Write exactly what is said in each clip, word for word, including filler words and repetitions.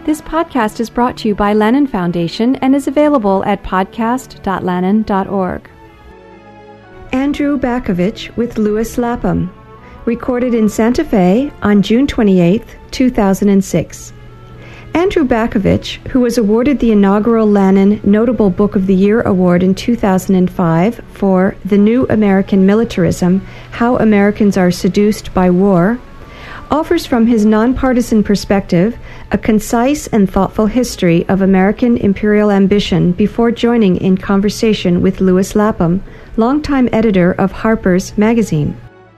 This podcast is brought to you by Lannan Foundation and is available at podcast dot lannan dot org. Andrew Bakovich with Louis Lapham, recorded in Santa Fe on June twenty-eighth, two thousand six. Andrew Bakovich, who was awarded the inaugural Lannan Notable Book of the Year Award in two thousand five for The New American Militarism, How Americans Are Seduced by War, offers from his nonpartisan perspective a concise and thoughtful history of American imperial ambition before joining in conversation with Louis Lapham, longtime editor of Harper's Magazine.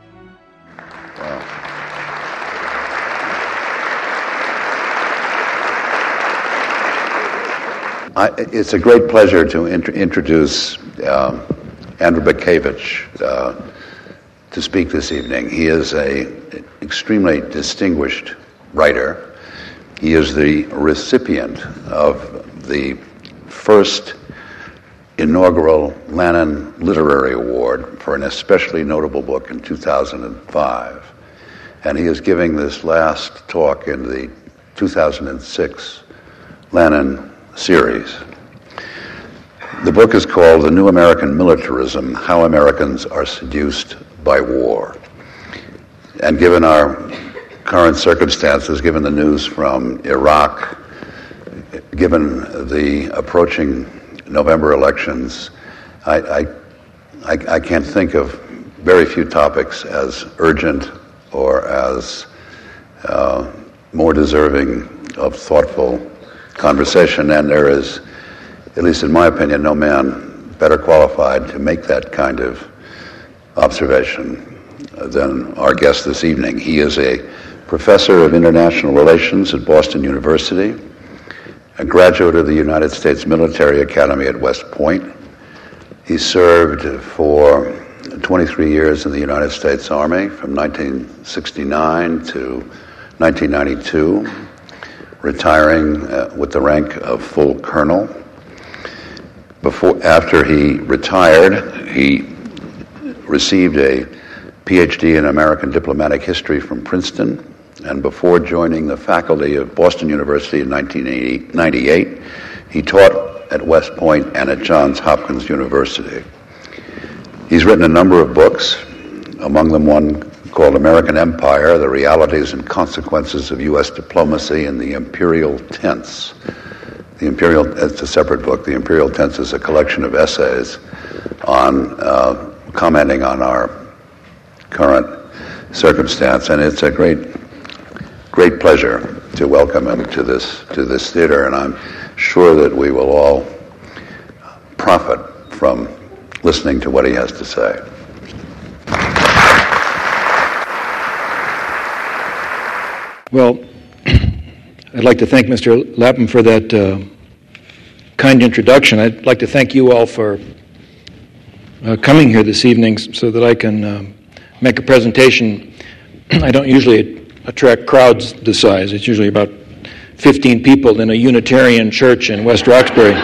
I, it's a great pleasure to int- introduce uh, Andrew Bakovich uh, to speak this evening. He is an extremely distinguished writer. He is the recipient of the first inaugural Lannan Literary Award for an especially notable book in two thousand five. And he is giving this last talk in the two thousand six Lannan series. The book is called The New American Militarism, How Americans Are Seduced by War. And given our current circumstances, given the news from Iraq, given the approaching November elections, I, I, I, I can't think of very few topics as urgent or as uh, more deserving of thoughtful conversation, and there is, at least in my opinion, no man better qualified to make that kind of observation than our guest this evening. He is a professor of international relations at Boston University, a graduate of the United States Military Academy at West Point. He served for twenty-three years in the United States Army from nineteen sixty-nine to nineteen ninety-two, retiring uh, with the rank of full colonel. Before, after he retired, he received a P H D in American Diplomatic History from Princeton, and before joining the faculty of Boston University in nineteen ninety-eight, he taught at West Point and at Johns Hopkins University. He's written a number of books, among them one called American Empire, The Realities and Consequences of U S Diplomacy in the Imperial Tense. The Imperial, it's a separate book. The Imperial Tense is a collection of essays on uh, commenting on our current circumstance, and it's a great, great pleasure to welcome him to this to this theater, and I'm sure that we will all profit from listening to what he has to say. Well, I'd like to thank Mister Lapham for that uh, kind introduction. I'd like to thank you all for uh, coming here this evening so that I can uh, make a presentation. I don't usually attract crowds this size. It's usually about fifteen people in a Unitarian church in West Roxbury.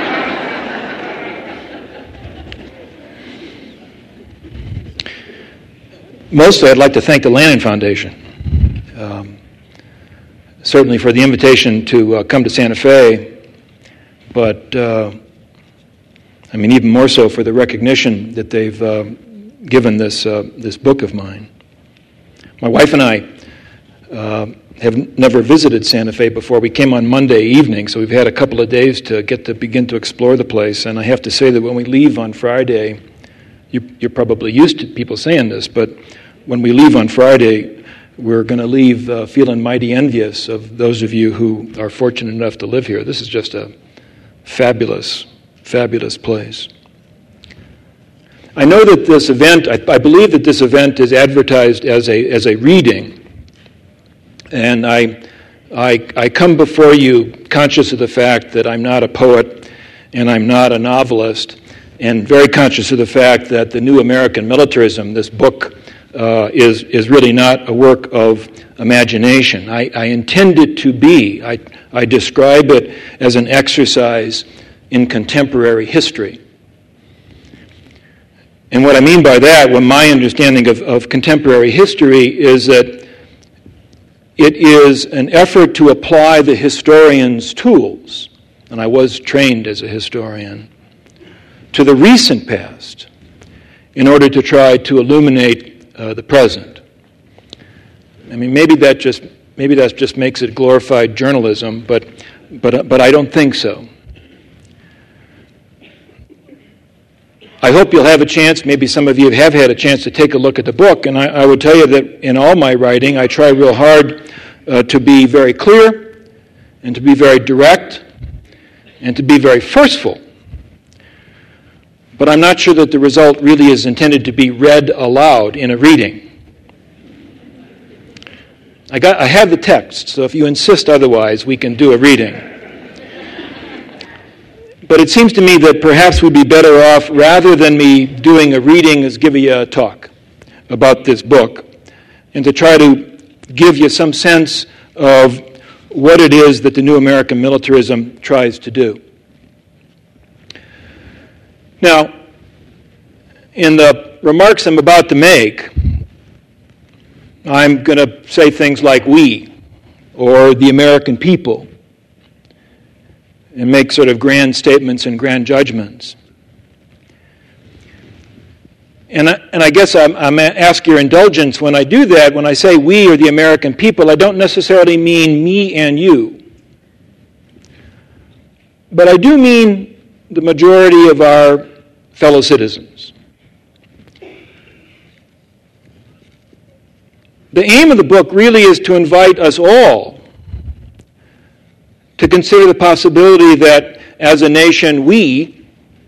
Mostly, I'd like to thank the Lannan Foundation. Um, certainly for the invitation to uh, come to Santa Fe, but uh, I mean even more so for the recognition that they've uh, given this uh, this book of mine. My wife and I uh, have never visited Santa Fe before. We came on Monday evening, so we've had a couple of days to get to begin to explore the place, and I have to say that when we leave on Friday, you, you're probably used to people saying this, but when we leave on Friday, we're going to leave uh, feeling mighty envious of those of you who are fortunate enough to live here. This is just a fabulous, fabulous place. I know that this event, I, I believe that this event is advertised as a as a reading, and I, I, I come before you conscious of the fact that I'm not a poet and I'm not a novelist, and very conscious of the fact that The New American Militarism, this book, Uh, is is really not a work of imagination. I, I intend it to be. I, I describe it as an exercise in contemporary history. And what I mean by that, well, my understanding of, of contemporary history is that it is an effort to apply the historian's tools, and I was trained as a historian, to the recent past in order to try to illuminate uh, the present. I mean, maybe that just maybe that just makes it glorified journalism, but but but I don't think so. I hope you'll have a chance, maybe some of you have had a chance to take a look at the book, and I, I would tell you that in all my writing, I try real hard uh, to be very clear, and to be very direct, and to be very forceful. But I'm not sure that the result really is intended to be read aloud in a reading. I got, I have the text, so if you insist otherwise, we can do a reading. But it seems to me that perhaps we'd be better off, rather than me doing a reading, is give you a talk about this book, and to try to give you some sense of what it is that the new American militarism tries to do. Now, in the remarks I'm about to make, I'm going to say things like we, or the American people, and make sort of grand statements and grand judgments. And I, and I guess I'm, I'm ask your indulgence when I do that. When I say we or the American people, I don't necessarily mean me and you. But I do mean the majority of our fellow citizens. The aim of the book really is to invite us all to consider the possibility that as a nation we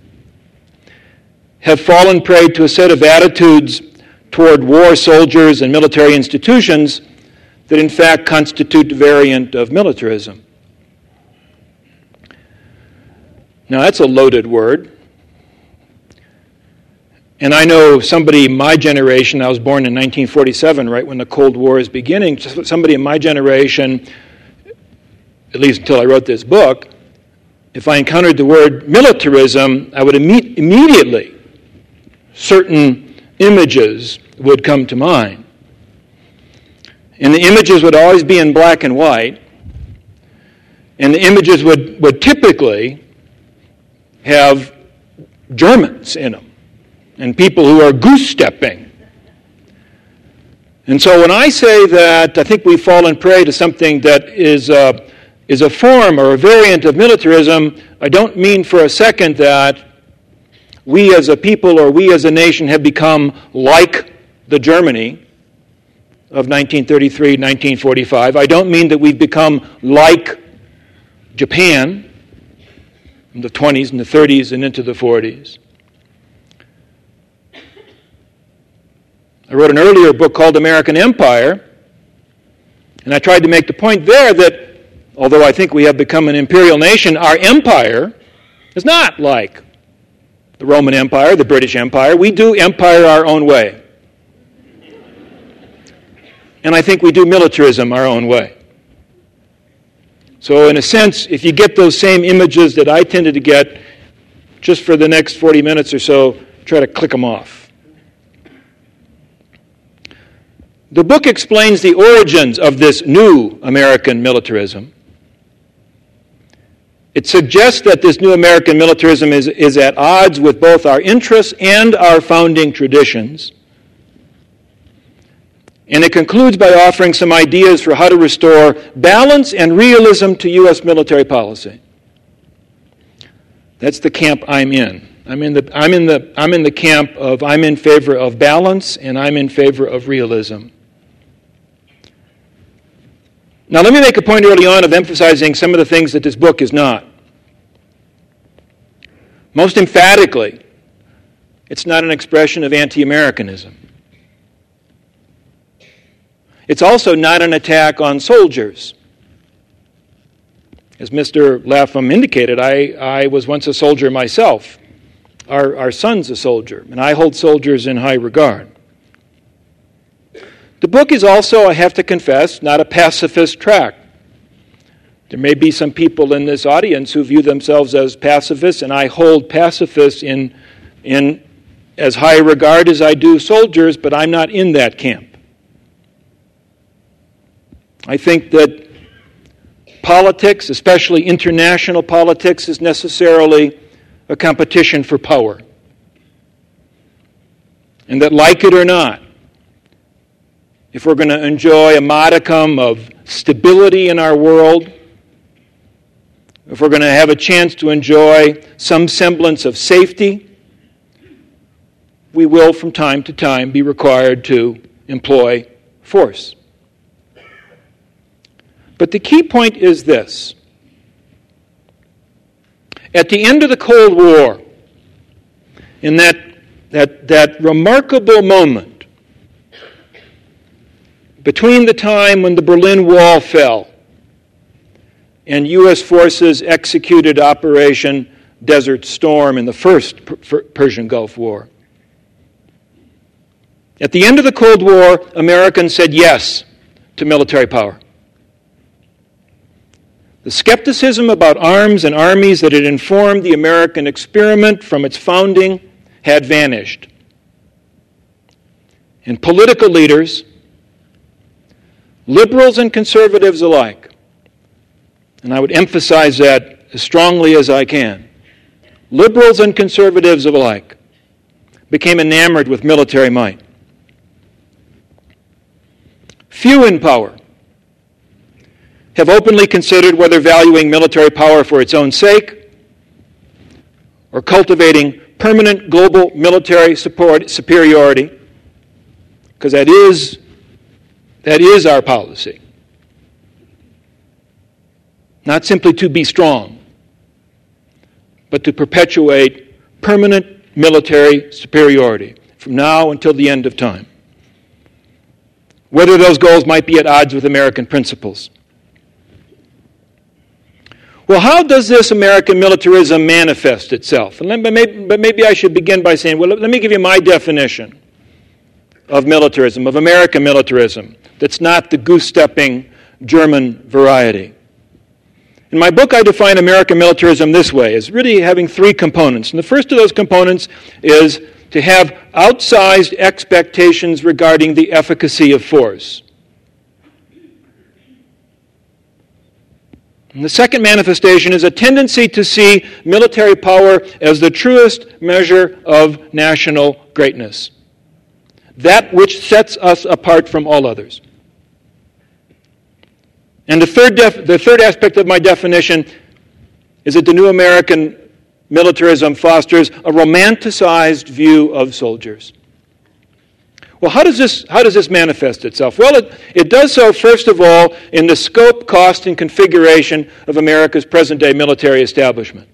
have fallen prey to a set of attitudes toward war soldiers and military institutions that in fact constitute a variant of militarism. Now that's a loaded word. And I know somebody in my generation, I was born in nineteen forty-seven, right when the Cold War is beginning, somebody in my generation, at least until I wrote this book, if I encountered the word militarism, I would imme- immediately, certain images would come to mind. And the images would always be in black and white, and the images would, would typically have Germans in them, and people who are goose-stepping. And so when I say that I think we've fallen prey to something that is uh, is a form or a variant of militarism, I don't mean for a second that we as a people or we as a nation have become like the Germany of nineteen thirty-three, nineteen forty-five. I don't mean that we've become like Japan in the twenties and the thirties and into the forties. I wrote an earlier book called American Empire, and I tried to make the point there that although I think we have become an imperial nation, our empire is not like the Roman Empire, the British Empire. We do empire our own way. And I think we do militarism our own way. So in a sense, if you get those same images that I tended to get, just for the next forty minutes or so, try to click them off. The book explains the origins of this new American militarism. It suggests that this new American militarism is, is at odds with both our interests and our founding traditions. And it concludes by offering some ideas for how to restore balance and realism to U S military policy. That's the camp I'm in. I'm in the I'm in the I'm in the camp of I'm in favor of balance and I'm in favor of realism. Now, let me make a point early on of emphasizing some of the things that this book is not. Most emphatically, it's not an expression of anti-Americanism. It's also not an attack on soldiers. As Mister Lapham indicated, I, I was once a soldier myself. Our, our son's a soldier, and I hold soldiers in high regard. The book is also, I have to confess, not a pacifist tract. There may be some people in this audience who view themselves as pacifists, and I hold pacifists in, in as high regard as I do soldiers, but I'm not in that camp. I think that politics, especially international politics, is necessarily a competition for power. And that, like it or not, if we're going to enjoy a modicum of stability in our world, if we're going to have a chance to enjoy some semblance of safety, we will from time to time be required to employ force. But the key point is this. At the end of the Cold War, in that, that, that remarkable moment between the time when the Berlin Wall fell and U S forces executed Operation Desert Storm in the first per- Persian Gulf War, at the end of the Cold War, Americans said yes to military power. The skepticism about arms and armies that had informed the American experiment from its founding had vanished. And political leaders, liberals and conservatives alike, and I would emphasize that as strongly as I can, liberals and conservatives alike became enamored with military might. Few in power have openly considered whether valuing military power for its own sake or cultivating permanent global military support, superiority, because that is, that is our policy. Not simply to be strong, but to perpetuate permanent military superiority from now until the end of time. Whether those goals might be at odds with American principles. Well, how does this American militarism manifest itself? And let, but, maybe, but maybe I should begin by saying, well, let, let me give you my definition of militarism, of American militarism, that's not the goose-stepping German variety. In my book, I define American militarism this way, as really having three components. And the first of those components is to have outsized expectations regarding the efficacy of force. And the second manifestation is a tendency to see military power as the truest measure of national greatness, that which sets us apart from all others. And the third, def- the third aspect of my definition is that the new American militarism fosters a romanticized view of soldiers. Well, how does this, how does this manifest itself? Well, it, it does so, first of all, in the scope, cost, and configuration of America's present-day military establishment.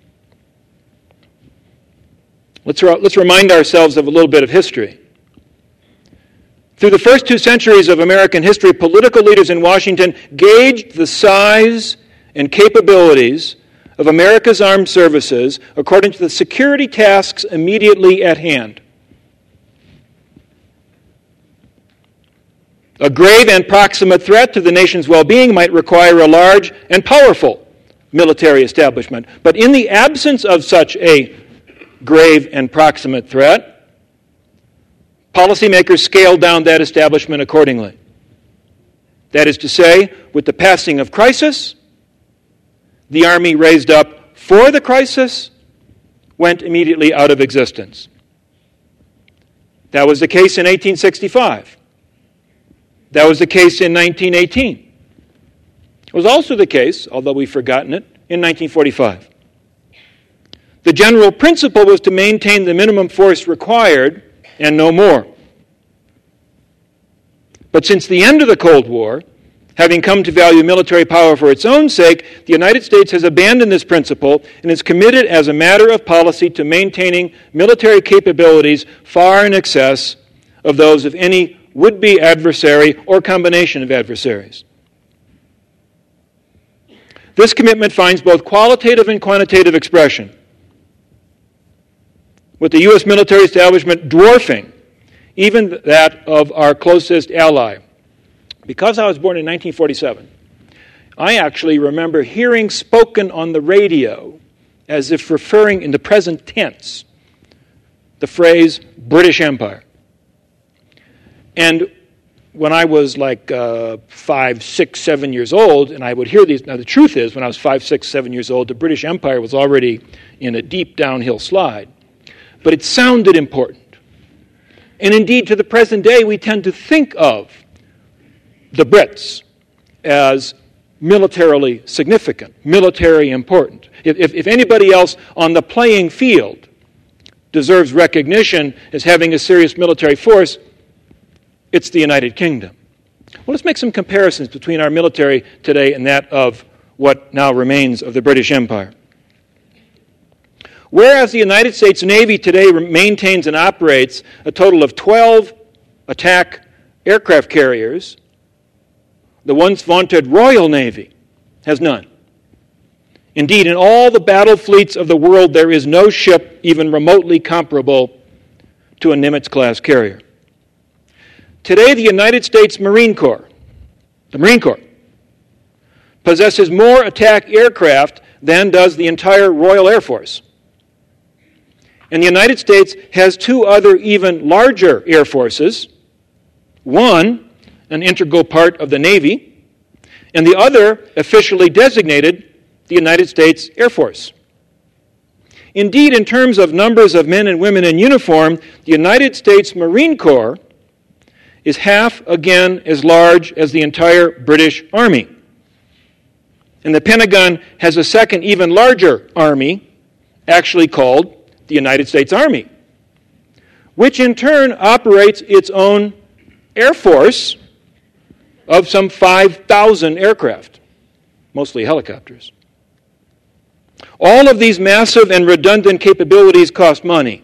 Let's, let's remind ourselves of a little bit of history. Through the first two centuries of American history, political leaders in Washington gauged the size and capabilities of America's armed services according to the security tasks immediately at hand. A grave and proximate threat to the nation's well-being might require a large and powerful military establishment. But in the absence of such a grave and proximate threat, policymakers scaled down that establishment accordingly. That is to say, with the passing of crisis, the Army raised up for the crisis went immediately out of existence. That was the case in eighteen sixty-five. That was the case in nineteen eighteen. It was also the case, although we've forgotten it, in nineteen forty-five. The general principle was to maintain the minimum force required and no more. But since the end of the Cold War, having come to value military power for its own sake, the United States has abandoned this principle and is committed as a matter of policy to maintaining military capabilities far in excess of those of any would-be adversary or combination of adversaries. This commitment finds both qualitative and quantitative expression, with the U S military establishment dwarfing even that of our closest ally. Because I was born in nineteen forty-seven, I actually remember hearing spoken on the radio, as if referring in the present tense, the phrase British Empire. And when I was like uh, five, six, seven years old, and I would hear these. Now, the truth is, when I was five, six, seven years old, the British Empire was already in a deep downhill slide. But it sounded important. And indeed, to the present day, we tend to think of the Brits as militarily significant, military important. If, if, if anybody else on the playing field deserves recognition as having a serious military force, it's the United Kingdom. Well, let's make some comparisons between our military today and that of what now remains of the British Empire. Whereas the United States Navy today maintains and operates a total of twelve attack aircraft carriers, the once vaunted Royal Navy has none. Indeed, in all the battle fleets of the world, there is no ship even remotely comparable to a Nimitz-class carrier. Today, the United States Marine Corps, the Marine Corps, possesses more attack aircraft than does the entire Royal Air Force. And the United States has two other even larger air forces, one an integral part of the Navy, and the other officially designated the United States Air Force. Indeed, in terms of numbers of men and women in uniform, the United States Marine Corps is half again as large as the entire British Army. And the Pentagon has a second, even larger army, actually called the United States Army, which in turn operates its own Air Force of some five thousand aircraft, mostly helicopters. All of these massive and redundant capabilities cost money.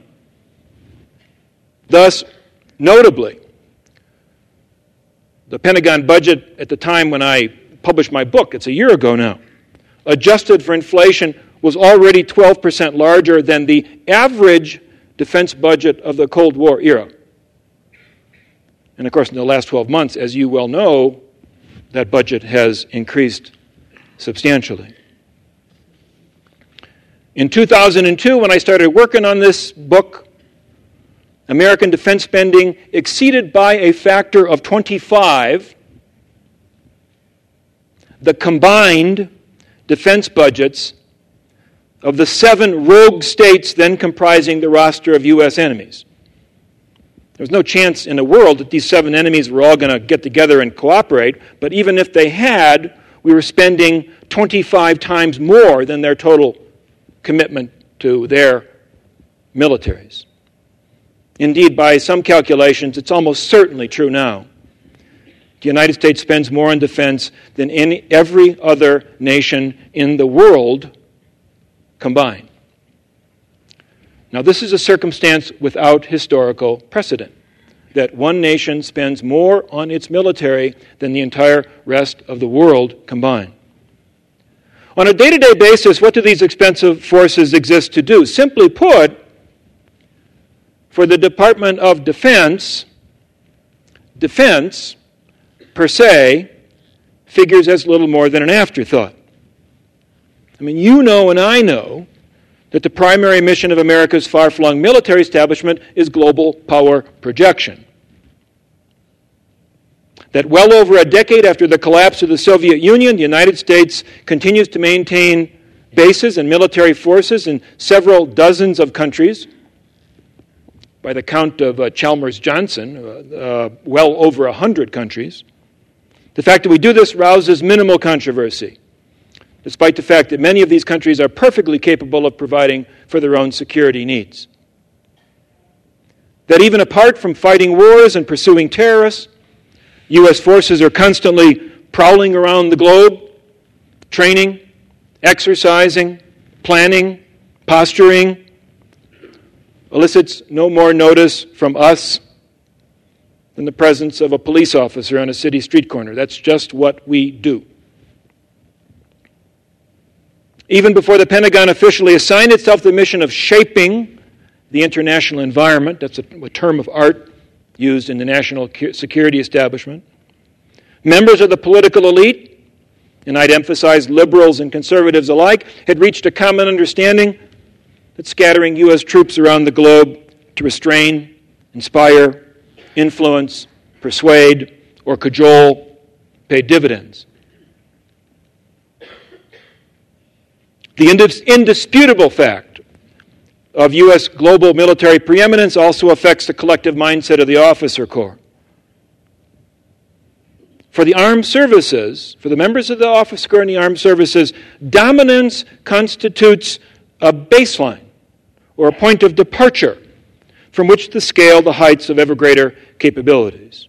Thus, notably, the Pentagon budget at the time when I published my book, it's a year ago now, adjusted for inflation, was already twelve percent larger than the average defense budget of the Cold War era. And of course, in the last twelve months, as you well know, that budget has increased substantially. In two thousand two, when I started working on this book, American defense spending exceeded by a factor of twenty-five the combined defense budgets of the seven rogue states then comprising the roster of U S enemies. There was no chance in the world that these seven enemies were all going to get together and cooperate, but even if they had, we were spending twenty-five times more than their total commitment to their militaries. Indeed, by some calculations, it's almost certainly true now. The United States spends more on defense than any, every other nation in the world combined. Now, this is a circumstance without historical precedent, that one nation spends more on its military than the entire rest of the world combined. On a day-to-day basis, what do these expensive forces exist to do? Simply put, for the Department of Defense, defense, per se, figures as little more than an afterthought. I mean, you know and I know that the primary mission of America's far-flung military establishment is global power projection. That well over a decade after the collapse of the Soviet Union, the United States continues to maintain bases and military forces in several dozens of countries. By the count of uh, Chalmers Johnson, uh, uh, well over a hundred countries. The fact that we do this rouses minimal controversy, despite the fact that many of these countries are perfectly capable of providing for their own security needs. That even apart from fighting wars and pursuing terrorists, U S forces are constantly prowling around the globe, training, exercising, planning, posturing, elicits no more notice from us than the presence of a police officer on a city street corner. That's just what we do. Even before the Pentagon officially assigned itself the mission of shaping the international environment, that's a, a term of art used in the national security establishment, members of the political elite, and I'd emphasize liberals and conservatives alike, had reached a common understanding that scattering U S troops around the globe to restrain, inspire, influence, persuade, or cajole paid dividends. The indis- indisputable fact of U S global military preeminence also affects the collective mindset of the officer corps. For the armed services, for the members of the officer corps and the armed services, dominance constitutes a baseline or a point of departure from which to scale the heights of ever greater capabilities.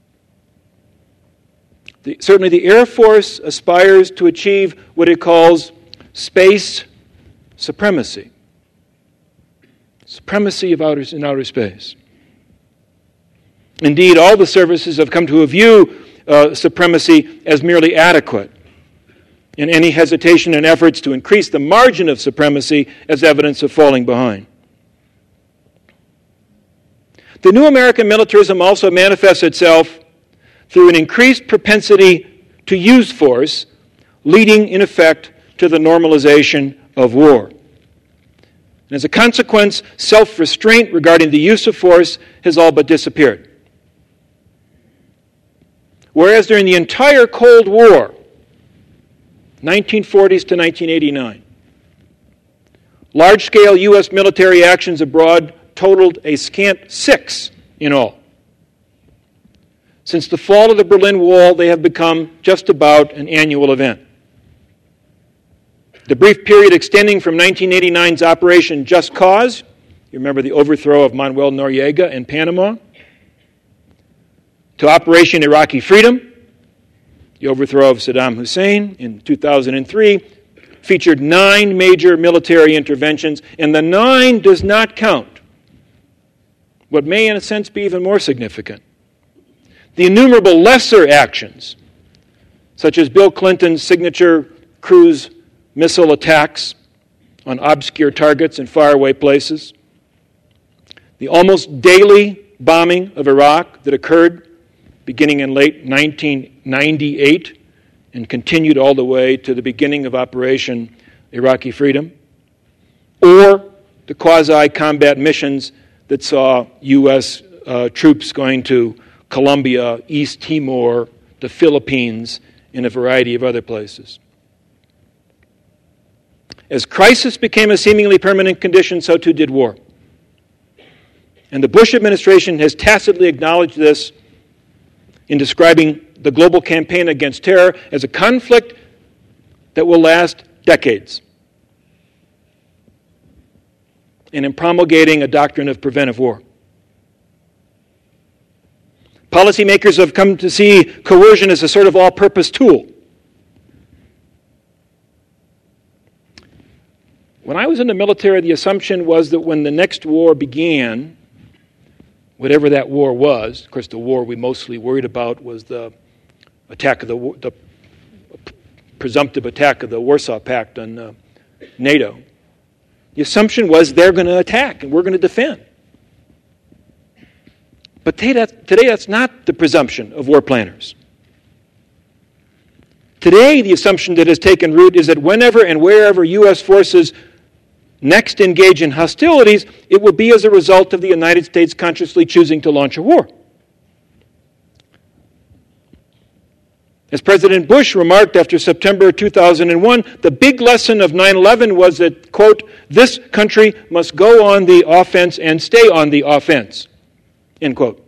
The, certainly the Air Force aspires to achieve what it calls space supremacy. Supremacy of outer, in outer space. Indeed, all the services have come to view uh, supremacy as merely adequate, and any hesitation in efforts to increase the margin of supremacy as evidence of falling behind. The new American militarism also manifests itself through an increased propensity to use force, leading, in effect, to the normalization of war. And as a consequence, self-restraint regarding the use of force has all but disappeared. Whereas during the entire Cold War, nineteen forties to nineteen eighty-nine, large-scale U S military actions abroad totaled a scant six in all. Since the fall of the Berlin Wall, they have become just about an annual event. The brief period extending from nineteen eighty-nine's Operation Just Cause, you remember the overthrow of Manuel Noriega in Panama, to Operation Iraqi Freedom, the overthrow of Saddam Hussein in two thousand three, featured nine major military interventions, and the nine does not count what may in a sense be even more significant: the innumerable lesser actions, such as Bill Clinton's signature cruise missile attacks on obscure targets in faraway places, the almost daily bombing of Iraq that occurred beginning in late nineteen ninety-eight and continued all the way to the beginning of Operation Iraqi Freedom, or the quasi-combat missions that saw U S uh, troops going to Colombia, East Timor, the Philippines, and a variety of other places. As crisis became a seemingly permanent condition, so too did war. And the Bush administration has tacitly acknowledged this in describing the global campaign against terror as a conflict that will last decades, and in promulgating a doctrine of preventive war. Policymakers have come to see coercion as a sort of all-purpose tool. When I was in the military, the assumption was that when the next war began, whatever that war was, of course the war we mostly worried about was the attack of the, the presumptive attack of the Warsaw Pact on uh, NATO. The assumption was they're going to attack and we're going to defend. But today, that, today that's not the presumption of war planners. Today, the assumption that has taken root is that whenever and wherever U S forces next engage in hostilities, it will be as a result of the United States consciously choosing to launch a war. As President Bush remarked after September two thousand one, the big lesson of nine eleven was that, quote, this country must go on the offense and stay on the offense, end quote.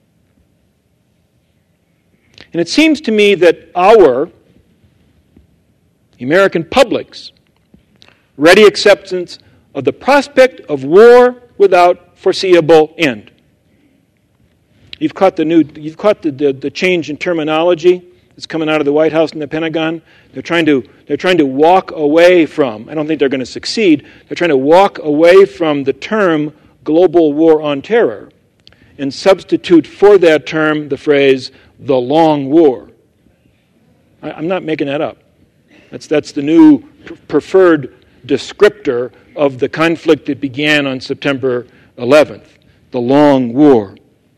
And it seems to me that our, the American public's, ready acceptance of the prospect of war without foreseeable end. You've caught the new, you've caught the, the, the change in terminology that's coming out of the White House and the Pentagon. They're trying to they're trying to walk away from, I don't think they're going to succeed, they're trying to walk away from the term global war on terror and substitute for that term the phrase the long war. I, I'm not making that up. That's that's the new pr- preferred descriptor of the conflict that began on September eleventh, the long war.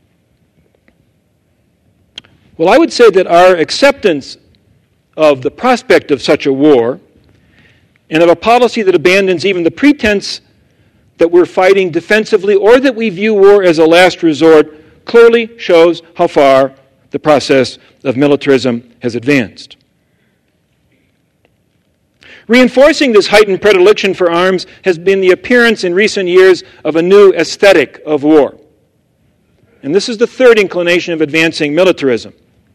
Well, I would say that our acceptance of the prospect of such a war and of a policy that abandons even the pretense that we're fighting defensively or that we view war as a last resort clearly shows how far the process of militarism has advanced. Reinforcing this heightened predilection for arms has been the appearance in recent years of a new aesthetic of war. And this is the third inclination of advancing militarism.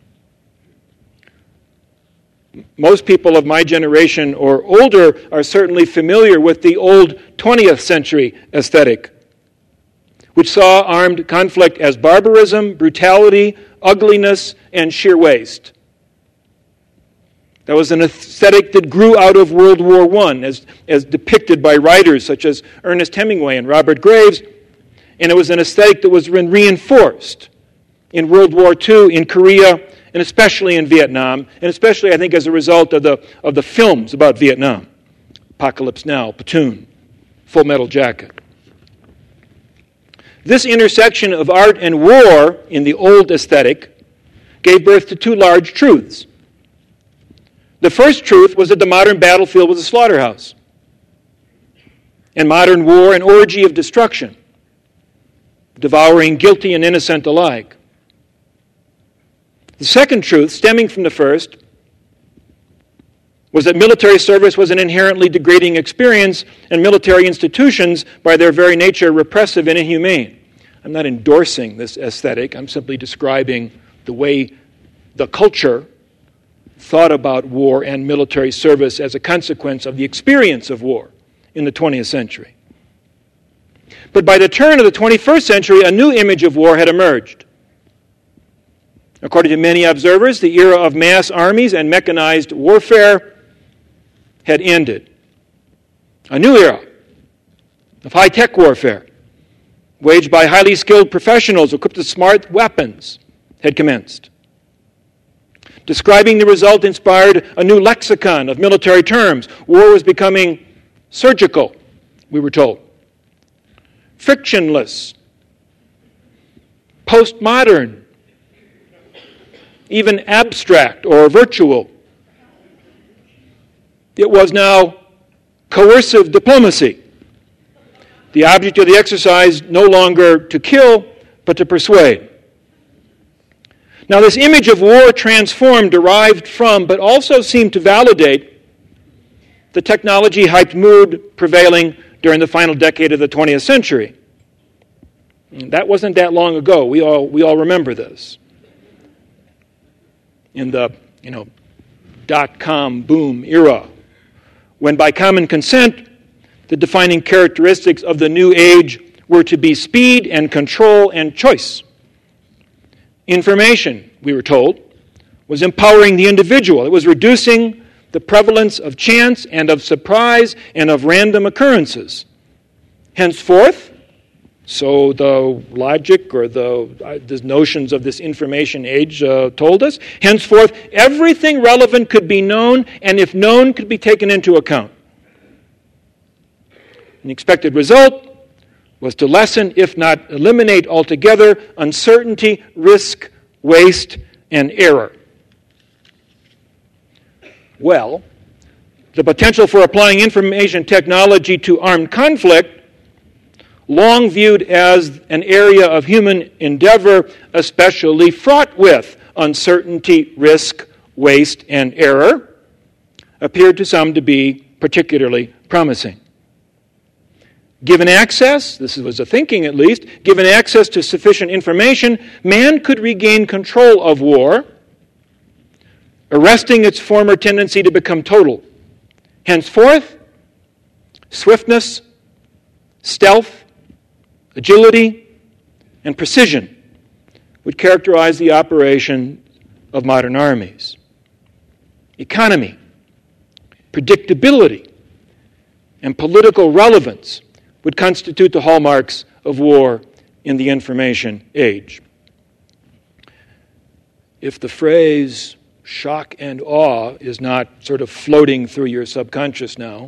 Most people of my generation or older are certainly familiar with the old twentieth century aesthetic, which saw armed conflict as barbarism, brutality, ugliness, and sheer waste. That was an aesthetic that grew out of World War One, as, as depicted by writers such as Ernest Hemingway and Robert Graves, and it was an aesthetic that was reinforced in World War Two, in Korea, and especially in Vietnam, and especially, I think, as a result of the, of the films about Vietnam. Apocalypse Now, Platoon, Full Metal Jacket. This intersection of art and war in the old aesthetic gave birth to two large truths. The first truth was that the modern battlefield was a slaughterhouse, and modern war an orgy of destruction, devouring guilty and innocent alike. The second truth, stemming from the first, was that military service was an inherently degrading experience, and military institutions, by their very nature, repressive and inhumane. I'm not endorsing this aesthetic. I'm simply describing the way the culture thought about war and military service as a consequence of the experience of war in the twentieth century. But by the turn of the twenty-first century, a new image of war had emerged. According to many observers, the era of mass armies and mechanized warfare had ended. A new era of high-tech warfare, waged by highly skilled professionals equipped with smart weapons, had commenced. Describing the result inspired a new lexicon of military terms. War was becoming surgical, we were told. Frictionless. Postmodern. Even abstract or virtual. It was now coercive diplomacy. The object of the exercise no longer to kill, but to persuade. Now, this image of war transformed derived from, but also seemed to validate, the technology-hyped mood prevailing during the final decade of the twentieth century. That wasn't that long ago. We all we all remember this. In the, you know, dot-com boom era, when by common consent, the defining characteristics of the new age were to be speed and control and choice. Information, we were told, was empowering the individual. It was reducing the prevalence of chance and of surprise and of random occurrences. Henceforth, so the logic or the, uh, the notions of this information age uh, told us, henceforth, everything relevant could be known, and if known, could be taken into account. An expected result was to lessen, if not eliminate altogether, uncertainty, risk, waste, and error. Well, the potential for applying information technology to armed conflict, long viewed as an area of human endeavor especially fraught with uncertainty, risk, waste, and error, appeared to some to be particularly promising. Given access, this was a thinking at least, given access to sufficient information, man could regain control of war, arresting its former tendency to become total. Henceforth, swiftness, stealth, agility, and precision would characterize the operation of modern armies. Economy, predictability, and political relevance would constitute the hallmarks of war in the information age. If the phrase shock and awe is not sort of floating through your subconscious now,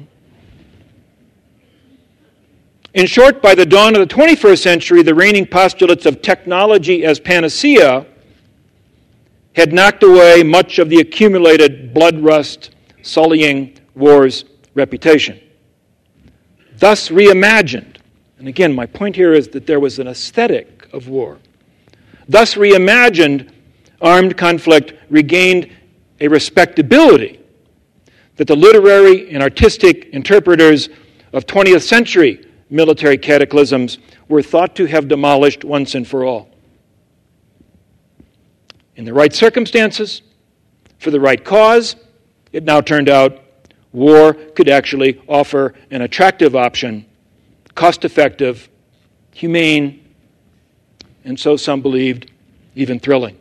in short, by the dawn of the twenty-first century, the reigning postulates of technology as panacea had knocked away much of the accumulated blood rust sullying war's reputation. Thus reimagined, and again, my point here is that there was an aesthetic of war. Thus reimagined, armed conflict regained a respectability that the literary and artistic interpreters of twentieth century military cataclysms were thought to have demolished once and for all. In the right circumstances, for the right cause, it now turned out war could actually offer an attractive option, cost-effective, humane, and so some believed, even thrilling.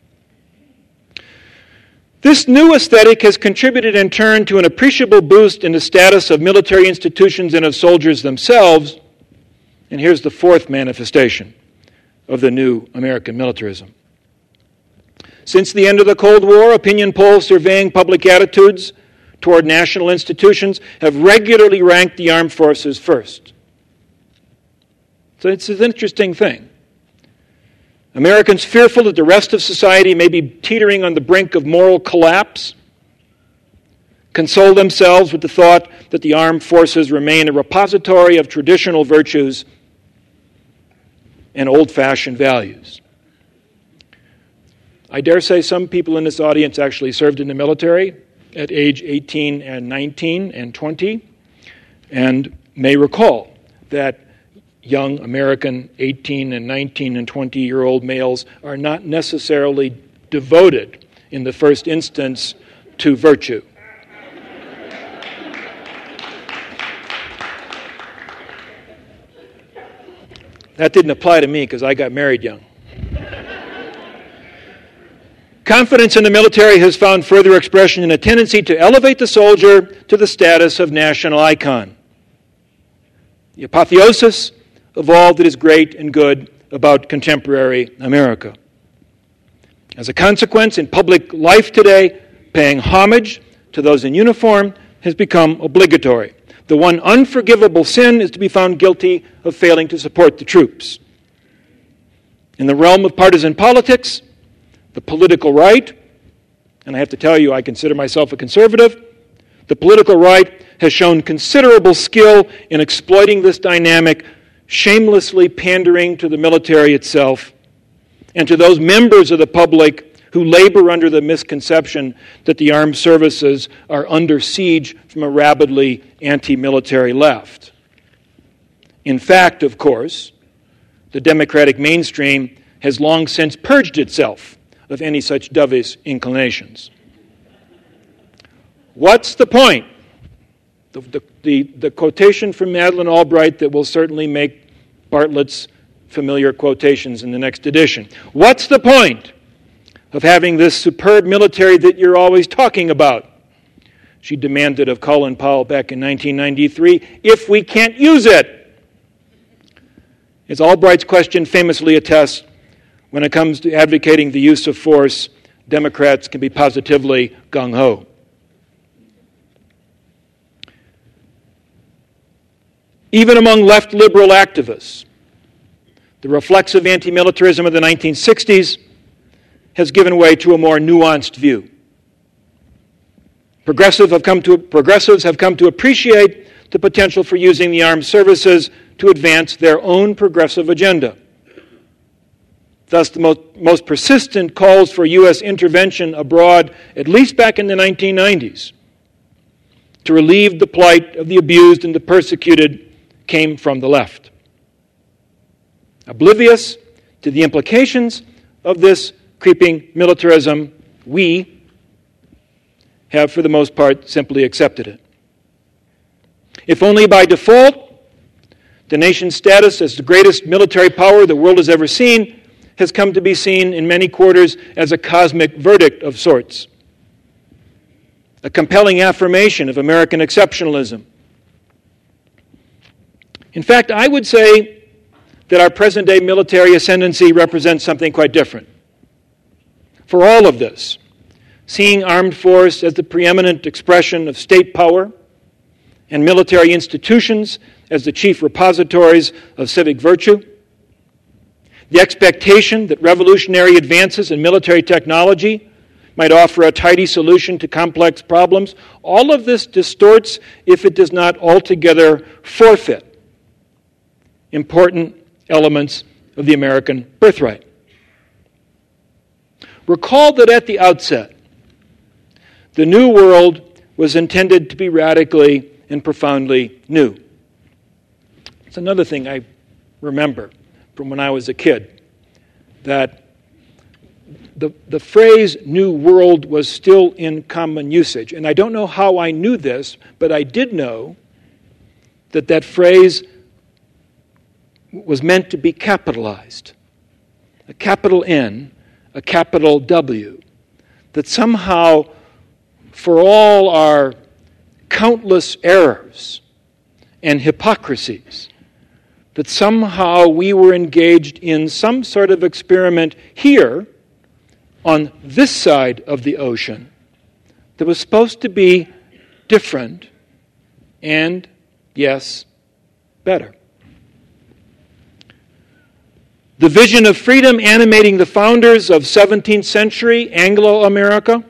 This new aesthetic has contributed in turn to an appreciable boost in the status of military institutions and of soldiers themselves. And here's the fourth manifestation of the new American militarism. Since the end of the Cold War, opinion polls surveying public attitudes toward national institutions have regularly ranked the armed forces first. So it's an interesting thing. Americans fearful that the rest of society may be teetering on the brink of moral collapse console themselves with the thought that the armed forces remain a repository of traditional virtues and old-fashioned values. I dare say some people in this audience actually served in the military at age eighteen and nineteen and twenty, and may recall that young American eighteen and nineteen and twenty-year-old males are not necessarily devoted in the first instance to virtue. That didn't apply to me because I got married young. Confidence in the military has found further expression in a tendency to elevate the soldier to the status of national icon. The apotheosis of all that is great and good about contemporary America. As a consequence, in public life today, paying homage to those in uniform has become obligatory. The one unforgivable sin is to be found guilty of failing to support the troops. In the realm of partisan politics, the political right, and I have to tell you, I consider myself a conservative, the political right has shown considerable skill in exploiting this dynamic, shamelessly pandering to the military itself and to those members of the public who labor under the misconception that the armed services are under siege from a rabidly anti-military left. In fact, of course, the Democratic mainstream has long since purged itself of any such dovish inclinations. What's the point? The, the, the, the quotation from Madeleine Albright that will certainly make Bartlett's familiar quotations in the next edition. What's the point of having this superb military that you're always talking about? She demanded of Colin Powell back in nineteen ninety-three, if we can't use it. As Albright's question famously attests, when it comes to advocating the use of force, Democrats can be positively gung-ho. Even among left liberal activists, the reflexive anti-militarism of the nineteen sixties has given way to a more nuanced view. Progressive have come to, progressives have come to appreciate the potential for using the armed services to advance their own progressive agenda. Thus, the most, most persistent calls for U S intervention abroad, at least back in the nineteen nineties, to relieve the plight of the abused and the persecuted came from the left. Oblivious to the implications of this creeping militarism, we have, for the most part, simply accepted it. If only by default, the nation's status as the greatest military power the world has ever seen has come to be seen in many quarters as a cosmic verdict of sorts, a compelling affirmation of American exceptionalism. In fact, I would say that our present-day military ascendancy represents something quite different. For all of this, seeing armed force as the preeminent expression of state power and military institutions as the chief repositories of civic virtue, the expectation that revolutionary advances in military technology might offer a tidy solution to complex problems, all of this distorts, if it does not altogether forfeit, important elements of the American birthright. Recall that at the outset, the New World was intended to be radically and profoundly new. It's another thing I remember from when I was a kid, that the, the phrase New World was still in common usage. And I don't know how I knew this, but I did know that that phrase was meant to be capitalized. A capital N, a capital W. That somehow, for all our countless errors and hypocrisies, that somehow we were engaged in some sort of experiment here on this side of the ocean that was supposed to be different and, yes, better. The vision of freedom animating the founders of seventeenth century Anglo-America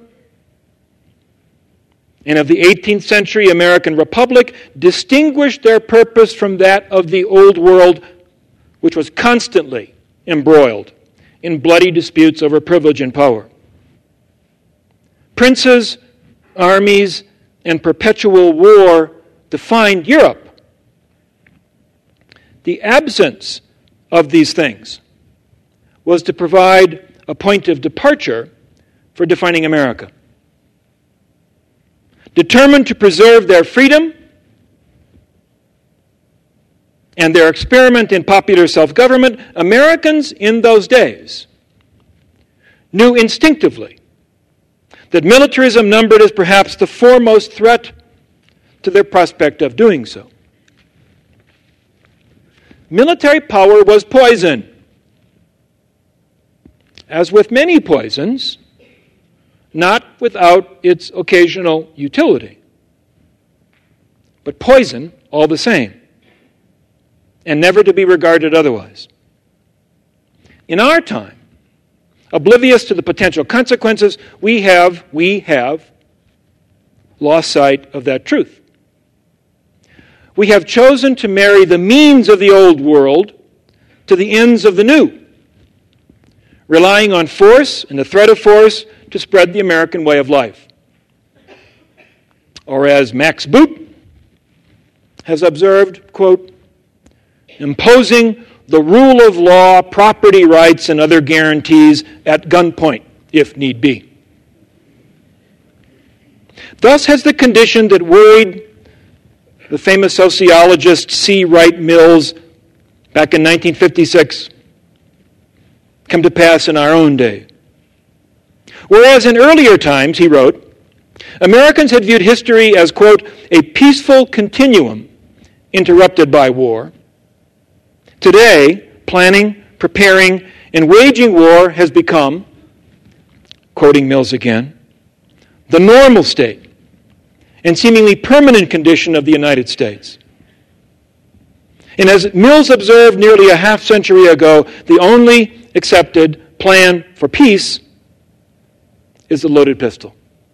and of the eighteenth century American Republic distinguished their purpose from that of the Old World, which was constantly embroiled in bloody disputes over privilege and power. Princes, armies, and perpetual war defined Europe. The absence of these things was to provide a point of departure for defining America. Determined to preserve their freedom and their experiment in popular self-government, Americans in those days knew instinctively that militarism numbered as perhaps the foremost threat to their prospect of doing so. Military power was poison. As with many poisons, not without its occasional utility, but poison all the same, and never to be regarded otherwise. In our time, oblivious to the potential consequences, we have, we have lost sight of that truth. We have chosen to marry the means of the old world to the ends of the new, relying on force and the threat of force to spread the American way of life. Or as Max Boot has observed, quote, imposing the rule of law, property rights, and other guarantees at gunpoint, if need be. Thus has the condition that worried the famous sociologist C. Wright Mills back in nineteen fifty-six come to pass in our own day. Whereas in earlier times, he wrote, Americans had viewed history as, quote, a peaceful continuum interrupted by war. Today, planning, preparing, and waging war has become, quoting Mills again, the normal state and seemingly permanent condition of the United States. And as Mills observed nearly a half century ago, the only accepted plan for peace is the loaded pistol.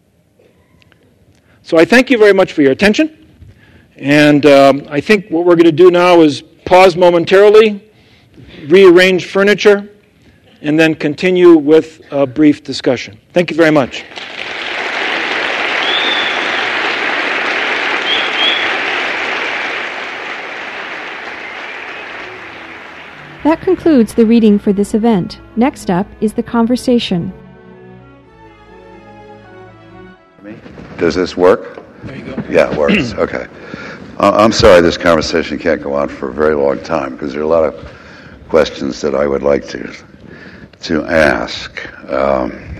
So I thank you very much for your attention. And um, I think what we're going to do now is pause momentarily, rearrange furniture, and then continue with a brief discussion. Thank you very much. That concludes the reading for this event. Next up is the conversation. Does this work? There you go. Yeah, it works. Okay. Uh, I'm sorry this conversation can't go on for a very long time because there are a lot of questions that I would like to to ask. Um,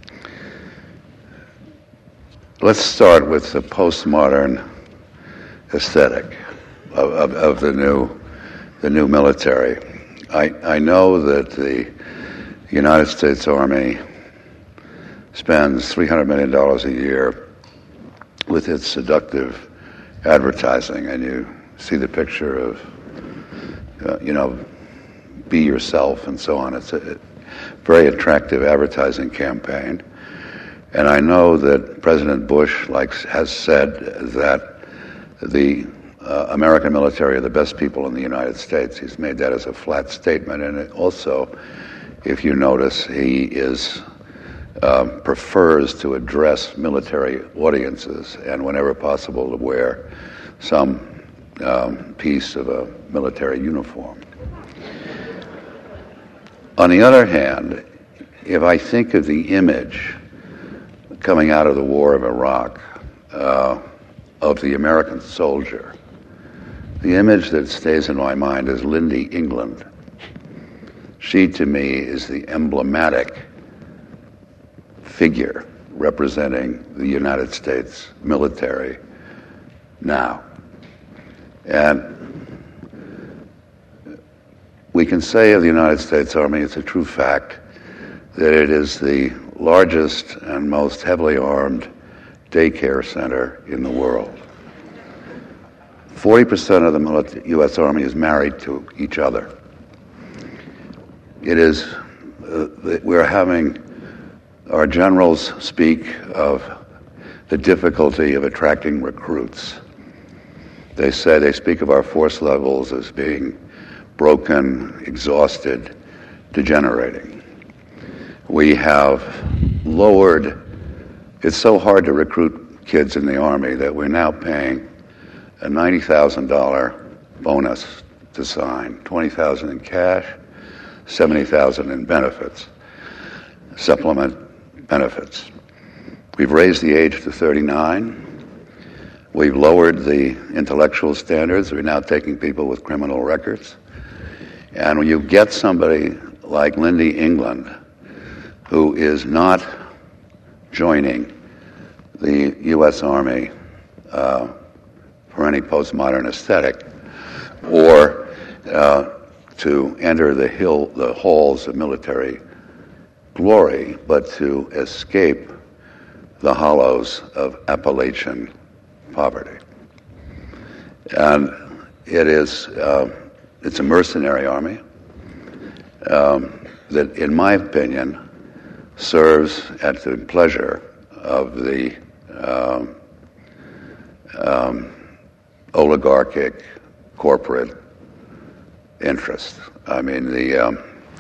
let's start with the postmodern aesthetic of, of, of the new the new military. I, I know that the United States Army spends three hundred million dollars a year with its seductive advertising, and you see the picture of, uh, you know, be yourself and so on. It's a very attractive advertising campaign. And I know that President Bush likes, has said that the uh, American military are the best people in the United States. He's made that as a flat statement. And it also, if you notice, he is uh, prefers to address military audiences and, whenever possible, to wear some um, piece of a military uniform. On the other hand, if I think of the image coming out of the war of Iraq uh, of the American soldier, the image that stays in my mind is Lynndie England. She, to me, is the emblematic figure representing the United States military now. And we can say of the United States Army, it's a true fact, that it is the largest and most heavily armed daycare center in the world. forty percent of the U S Army is married to each other. It is, uh, we're having our generals speak of the difficulty of attracting recruits. They say, they speak of our force levels as being broken, exhausted, degenerating. We have lowered, it's so hard to recruit kids in the Army that we're now paying a ninety thousand dollars bonus to sign, twenty thousand dollars in cash, seventy thousand dollars in benefits, supplement benefits. We've raised the age to thirty-nine. We've lowered the intellectual standards. We're now taking people with criminal records. And when you get somebody like Lynndie England, who is not joining the U S Army uh, for any postmodern aesthetic, or uh, to enter the hill, the halls of military glory, but to escape the hollows of Appalachian poverty. And it is, uh, it's a mercenary army um, that, in my opinion, serves at the pleasure of the um, um, oligarchic corporate interest. I mean, the um,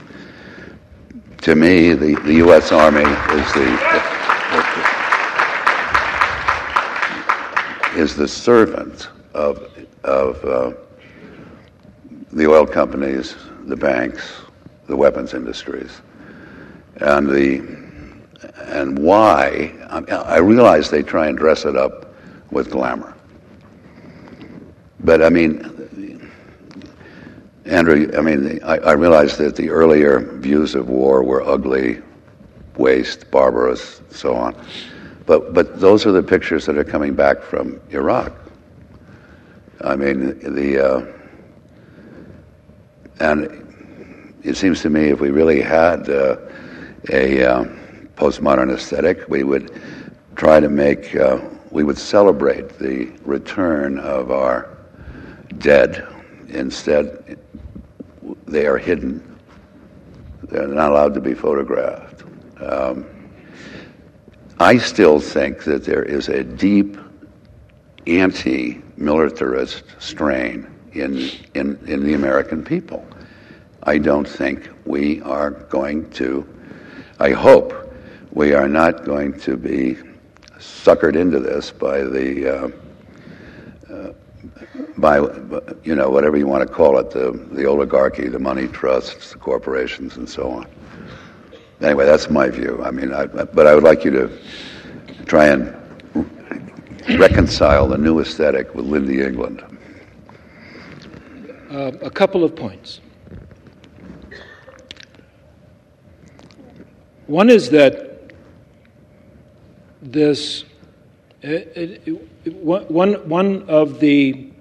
to me, the, the U S Army is the is the servant of of uh, the oil companies, the banks, the weapons industries, and the and why I, I realize they try and dress it up with glamour, but I mean, Andrew, I mean, I, I realize that the earlier views of war were ugly, waste, barbarous, so on. But but those are the pictures that are coming back from Iraq. I mean, the uh, and it seems to me if we really had uh, a uh, postmodern aesthetic, we would try to make uh, we would celebrate the return of our dead. Instead, they are hidden. They're not allowed to be photographed. Um, I still think that there is a deep anti-militarist strain in, in, in the American people. I don't think we are going to, I hope we are not going to be suckered into this by the, uh, uh, by, you know, whatever you want to call it, the, the oligarchy, the money trusts, the corporations, and so on. Anyway, that's my view. I mean, I, but I would like you to try and reconcile the new aesthetic with Lynndie England. Uh, a couple of points. One is that this it, it, it, one one of the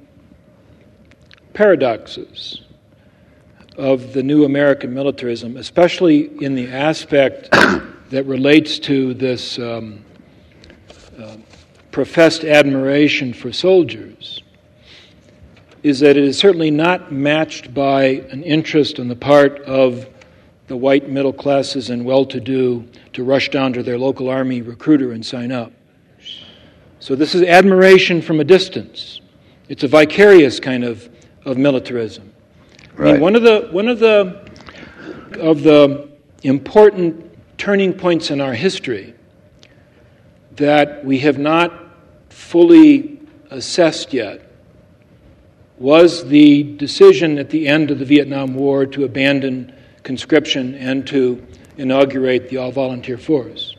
paradoxes of the new American militarism, especially in the aspect that relates to this um, uh, professed admiration for soldiers, is that it is certainly not matched by an interest on the part of the white middle classes and well-to-do to rush down to their local army recruiter and sign up. So this is admiration from a distance. It's a vicarious kind of, of militarism. Right. I mean, one of the one of the of the important turning points in our history that we have not fully assessed yet was the decision at the end of the Vietnam War to abandon conscription and to inaugurate the all-volunteer force.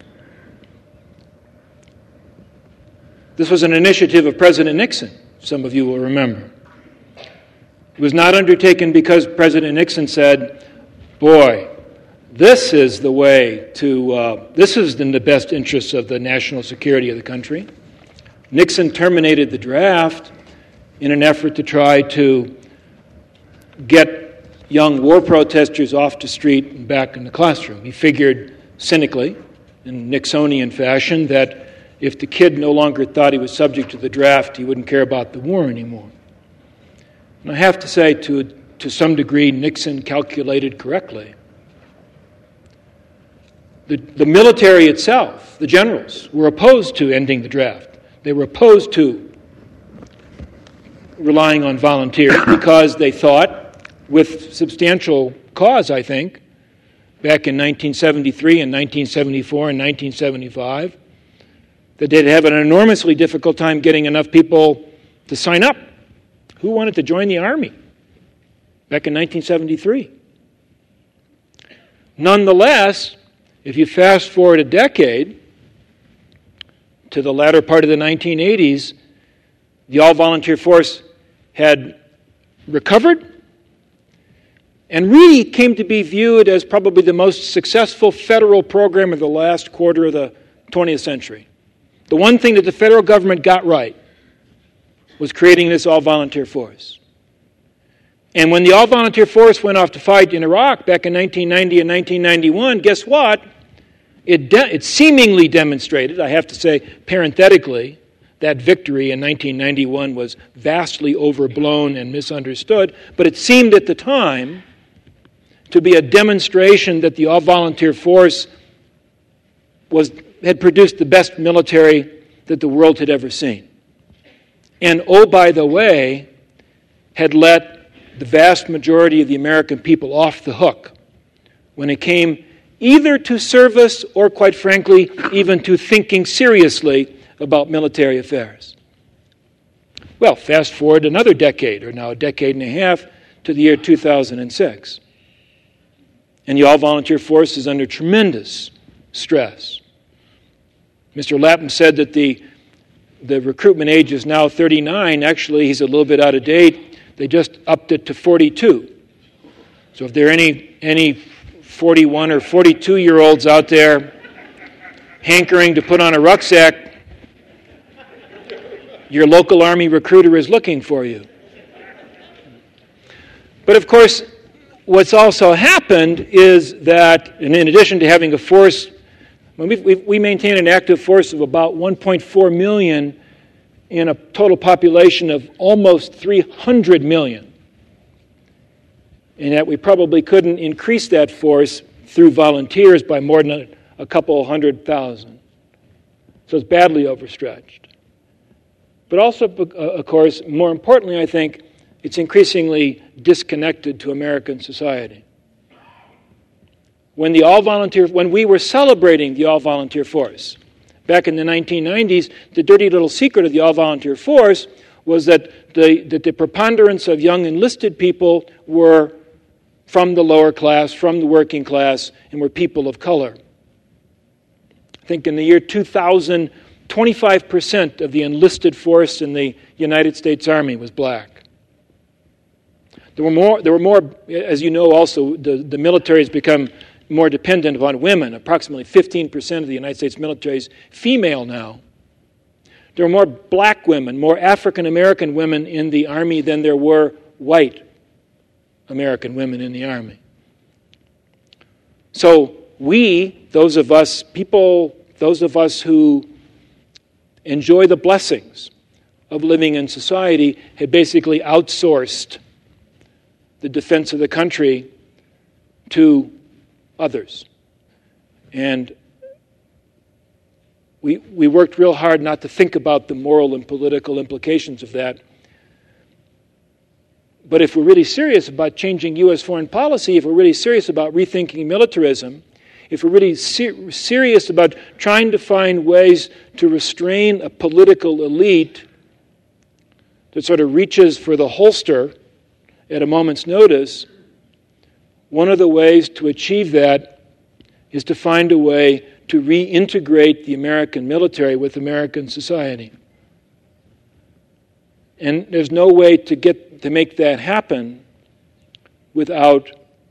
This was an initiative of President Nixon, some of you will remember. It was not undertaken because President Nixon said, boy, this is the way to, uh, this is in the best interests of the national security of the country. Nixon terminated the draft in an effort to try to get young war protesters off the street and back in the classroom. He figured cynically, in Nixonian fashion, that if the kid no longer thought he was subject to the draft, he wouldn't care about the war anymore. And I have to say, to, to some degree, Nixon calculated correctly. The, the military itself, the generals, were opposed to ending the draft. They were opposed to relying on volunteers because they thought, with substantial cause, I think, back in nineteen seventy-three and nineteen seventy-four and nineteen seventy-five, that they'd have an enormously difficult time getting enough people to sign up. Who wanted to join the Army back in nineteen seventy-three? Nonetheless, if you fast forward a decade to the latter part of the nineteen eighties, the all-volunteer force had recovered and really came to be viewed as probably the most successful federal program of the last quarter of the twentieth century. The one thing that the federal government got right was creating this all-volunteer force. And when the all-volunteer force went off to fight in Iraq back in nineteen ninety and nineteen ninety-one, guess what? It, de- it seemingly demonstrated, I have to say parenthetically, that victory in nineteen ninety-one was vastly overblown and misunderstood, but it seemed at the time to be a demonstration that the all-volunteer force was, had produced the best military that the world had ever seen. And, oh, by the way, had let the vast majority of the American people off the hook when it came either to service or, quite frankly, even to thinking seriously about military affairs. Well, fast forward another decade, or now a decade and a half, to the year two thousand six. And the all-volunteer force is under tremendous stress. Mister Lapham said that the, the recruitment age is now thirty-nine. Actually, he's a little bit out of date. They just upped it to forty-two. So if there are any, any forty-one or forty-two-year-olds out there hankering to put on a rucksack, your local Army recruiter is looking for you. But of course, what's also happened is that, and in addition to having a force, we, we, we maintain an active force of about one point four million in a total population of almost three hundred million. And that we probably couldn't increase that force through volunteers by more than a, a couple hundred thousand. So it's badly overstretched. But also, of course, more importantly, I think, it's increasingly disconnected to American society. When the all-volunteer, when we were celebrating the all-volunteer force back in the nineteen nineties, the dirty little secret of the all-volunteer force was that the, that the preponderance of young enlisted people were from the lower class, from the working class, and were people of color. I think in the year two thousand, twenty-five percent of the enlisted force in the United States Army was black. There were more, there were more, as you know also, the, the military has become more dependent upon women. Approximately fifteen percent of the United States military is female now. There were more black women, more African American women in the Army than there were white American women in the Army. So we, those of us, people, those of us who enjoy the blessings of living in society, had basically outsourced the defense of the country to others. And we we worked real hard not to think about the moral and political implications of that. But if we're really serious about changing U S foreign policy, if we're really serious about rethinking militarism, if we're really ser- serious about trying to find ways to restrain a political elite that sort of reaches for the holster at a moment's notice, one of the ways to achieve that is to find a way to reintegrate the American military with American society. And there's no way to get to make that happen without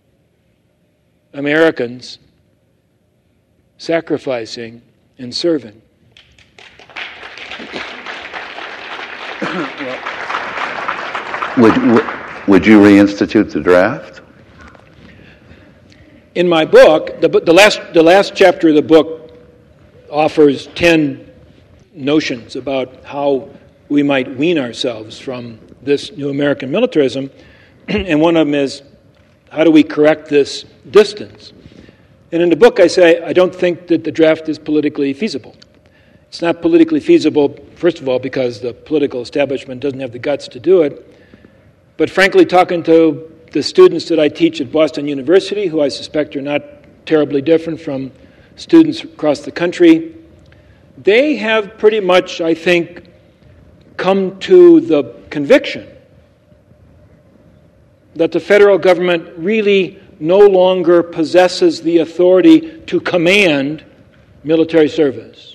Americans sacrificing and serving. Would, would you reinstitute the draft? In my book, the, the last the last chapter of the book offers ten notions about how we might wean ourselves from this new American militarism, and one of them is, how do we correct this distance? And in the book I say, I don't think that the draft is politically feasible. It's not politically feasible, first of all, because the political establishment doesn't have the guts to do it, but frankly, talking to the students that I teach at Boston University, who I suspect are not terribly different from students across the country, they have pretty much, I think, come to the conviction that the federal government really no longer possesses the authority to command military service.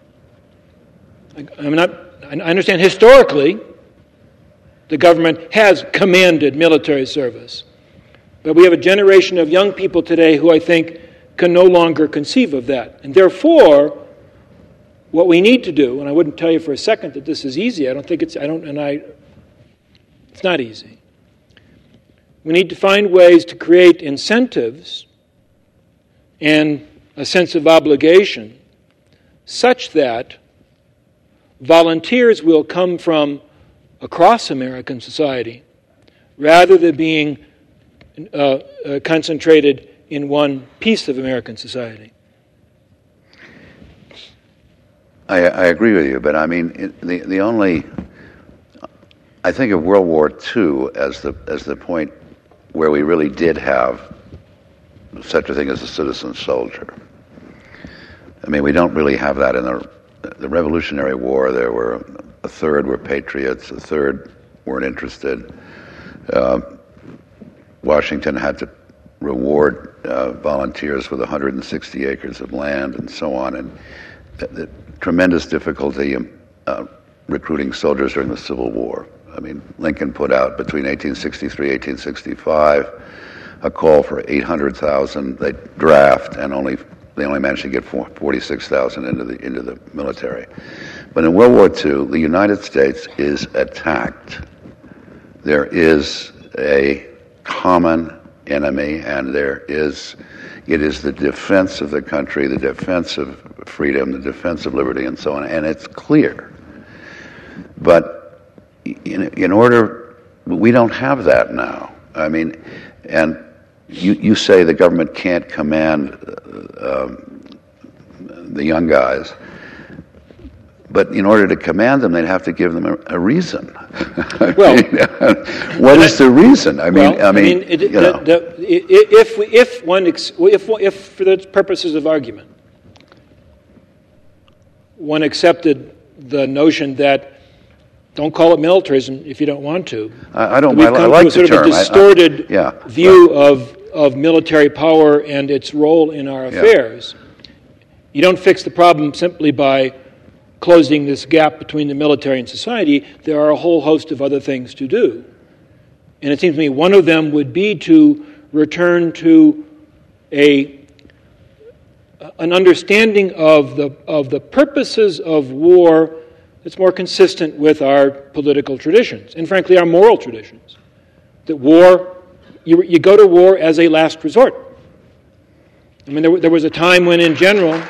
I'm not, I understand historically the government has commanded military service, but we have a generation of young people today who I think can no longer conceive of that. And therefore, what we need to do, and I wouldn't tell you for a second that this is easy, I don't think it's, I don't, and I, it's not easy. We need to find ways to create incentives and a sense of obligation such that volunteers will come from across American society rather than being uh, uh, concentrated in one piece of American society. I, I agree with you, but I mean, it, the the only, I think of World War Two as the as the point where we really did have such a thing as a citizen soldier. I mean, we don't really have that in the the Revolutionary War. There were a third were patriots, a third weren't interested. Uh, Washington had to reward uh, volunteers with one hundred sixty acres of land and so on, and the, the tremendous difficulty in uh, recruiting soldiers during the Civil War. I mean, Lincoln put out between eighteen sixty-three and eighteen sixty-five a call for eight hundred thousand. They draft, and only they only managed to get forty-six thousand into the into the military. But in World War Two, the United States is attacked. There is a common enemy, and there is it is the defense of the country, the defense of freedom, the defense of liberty, and so on. And it's clear. But in, in order, we don't have that now. I mean, and you, you say the government can't command uh, um, the young guys, but in order to command them, they'd have to give them a, a reason. Well, mean, what is the reason? I mean, well, I mean, I mean it, you the, know. the, if if one if if for the purposes of argument, one accepted the notion that don't call it militarism if you don't want to. I, I don't. We've I, come I like to a sort the of term. a distorted I, I, yeah, view right. of of military power and its role in our affairs. Yeah. You don't fix the problem simply by closing this gap between the military and society. There are a whole host of other things to do. And it seems to me one of them would be to return to a an understanding of the of the purposes of war that's more consistent with our political traditions and, frankly, our moral traditions. That war, you, you go to war as a last resort. I mean, there, there was a time when, in general, there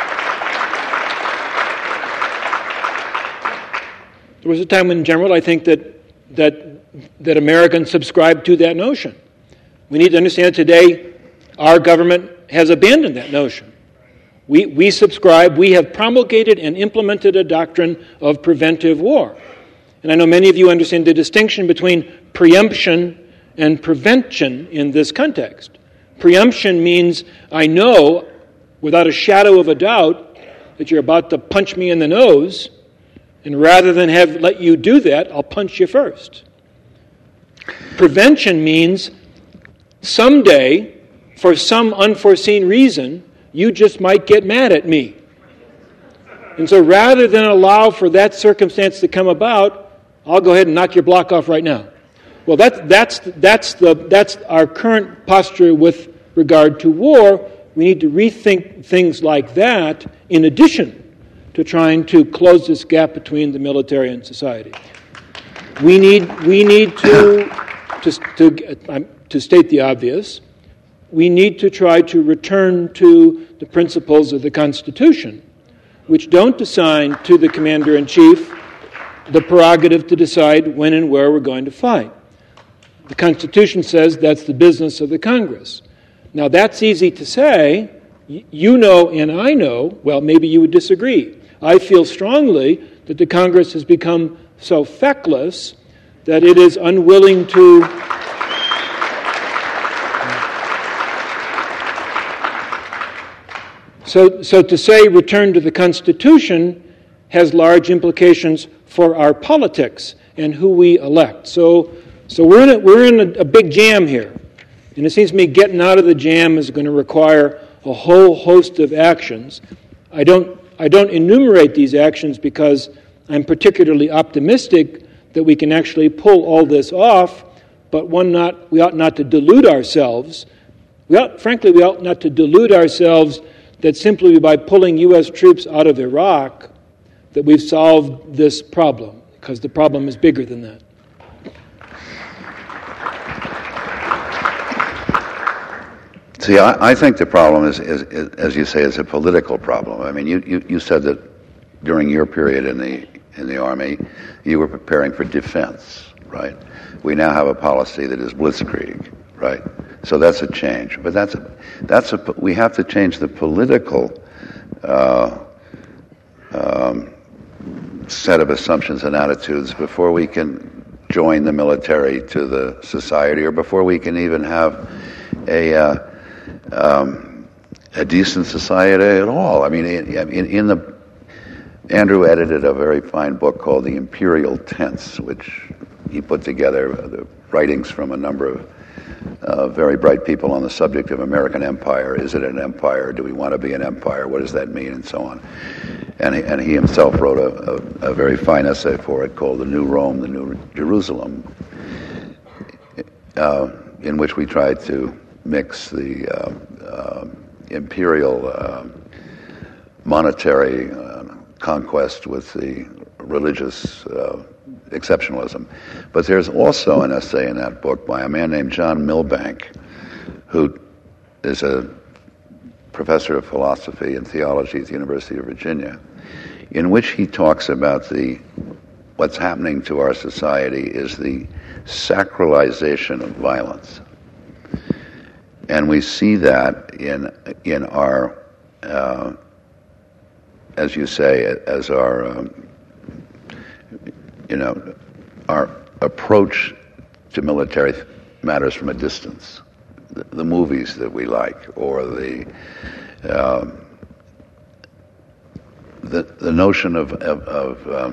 was a time when, in general, I think that that that Americans subscribed to that notion. We need to understand today our government has abandoned that notion. We we subscribe, we have promulgated and implemented a doctrine of preventive war. And I know many of you understand the distinction between preemption and prevention in this context. Preemption means I know without a shadow of a doubt that you're about to punch me in the nose, and rather than have let you do that, I'll punch you first. Prevention means someday, for some unforeseen reason, you just might get mad at me. And so rather than allow for that circumstance to come about, I'll go ahead and knock your block off right now. Well, that, that's, that's, the, that's our current posture with regard to war. We need to rethink things like that in addition to trying to close this gap between the military and society. We need, we need to, to, to, to state the obvious, we need to try to return to the principles of the Constitution, which don't assign to the Commander-in-Chief the prerogative to decide when and where we're going to fight. The Constitution says that's the business of the Congress. Now, that's easy to say. You know and I know, well, maybe you would disagree. I feel strongly that the Congress has become so feckless that it is unwilling to So, so to say return to the Constitution has large implications for our politics and who we elect. So, so we're in a, we're in a, a big jam here, and it seems to me getting out of the jam is going to require a whole host of actions. I don't I don't enumerate these actions because I'm particularly optimistic that we can actually pull all this off, but one not we ought not to delude ourselves. We ought, frankly, we ought not to delude ourselves that simply by pulling U S troops out of Iraq that we've solved this problem, because the problem is bigger than that. See, I, I think the problem is, is, is, as you say, is a political problem. I mean, you, you, you said that during your period in the in the Army, you were preparing for defense, right? We now have a policy that is blitzkrieg, right? So that's a change. But that's a, that's a, we have to change the political uh, um, set of assumptions and attitudes before we can join the military to the society, or before we can even have a uh, um, a decent society at all. I mean, in, in the Andrew edited a very fine book called The Imperial Tense, which he put together the writings from a number of Uh, very bright people on the subject of American empire. Is it an empire? Do we want to be an empire? What does that mean? And so on. And he, and he himself wrote a, a, a very fine essay for it called The New Rome, The New Jerusalem, uh, in which we tried to mix the uh, uh, imperial uh, monetary uh, conquest with the religious uh, exceptionalism. But there's also an essay in that book by a man named John Milbank, who is a professor of philosophy and theology at the University of Virginia, in which he talks about the what's happening to our society is the sacralization of violence. And we see that in in our, uh, as you say, as our um, you know, our approach to military matters from a distance. The, the movies that we like, or the um, the the notion of of, of um,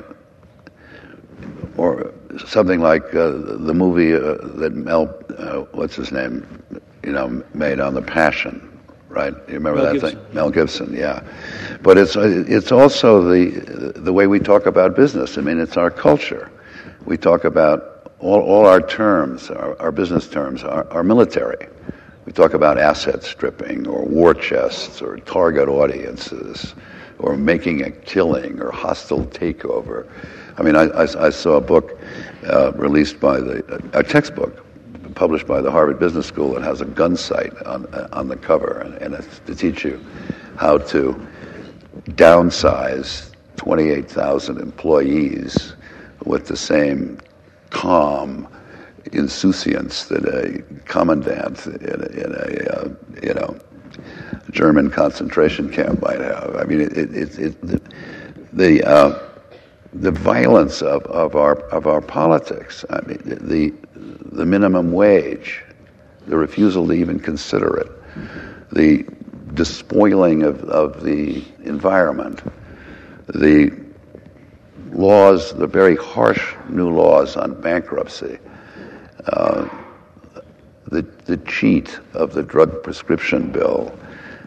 or something like uh, the movie uh, that Mel, uh, what's his name, you know, made on the Passion. Right? You remember Mel that Gibson. thing? Mel Gibson, yeah. But it's it's also the the way we talk about business. I mean, it's our culture. We talk about all, all our terms, our, our business terms, are, are military. We talk about asset stripping, or war chests, or target audiences, or making a killing, or hostile takeover. I mean, I, I, I saw a book uh, released by the a textbook published by the Harvard Business School that has a gun sight on on the cover, and, and it's to teach you how to downsize twenty-eight thousand employees with the same calm insouciance that a commandant in a, in a uh, you know German concentration camp might have. I mean, it, it, it, it the the, uh, the violence of, of our of our politics. I mean, the the minimum wage, the refusal to even consider it, the despoiling of, of the environment, the laws, the very harsh new laws on bankruptcy, uh, the the cheat of the drug prescription bill,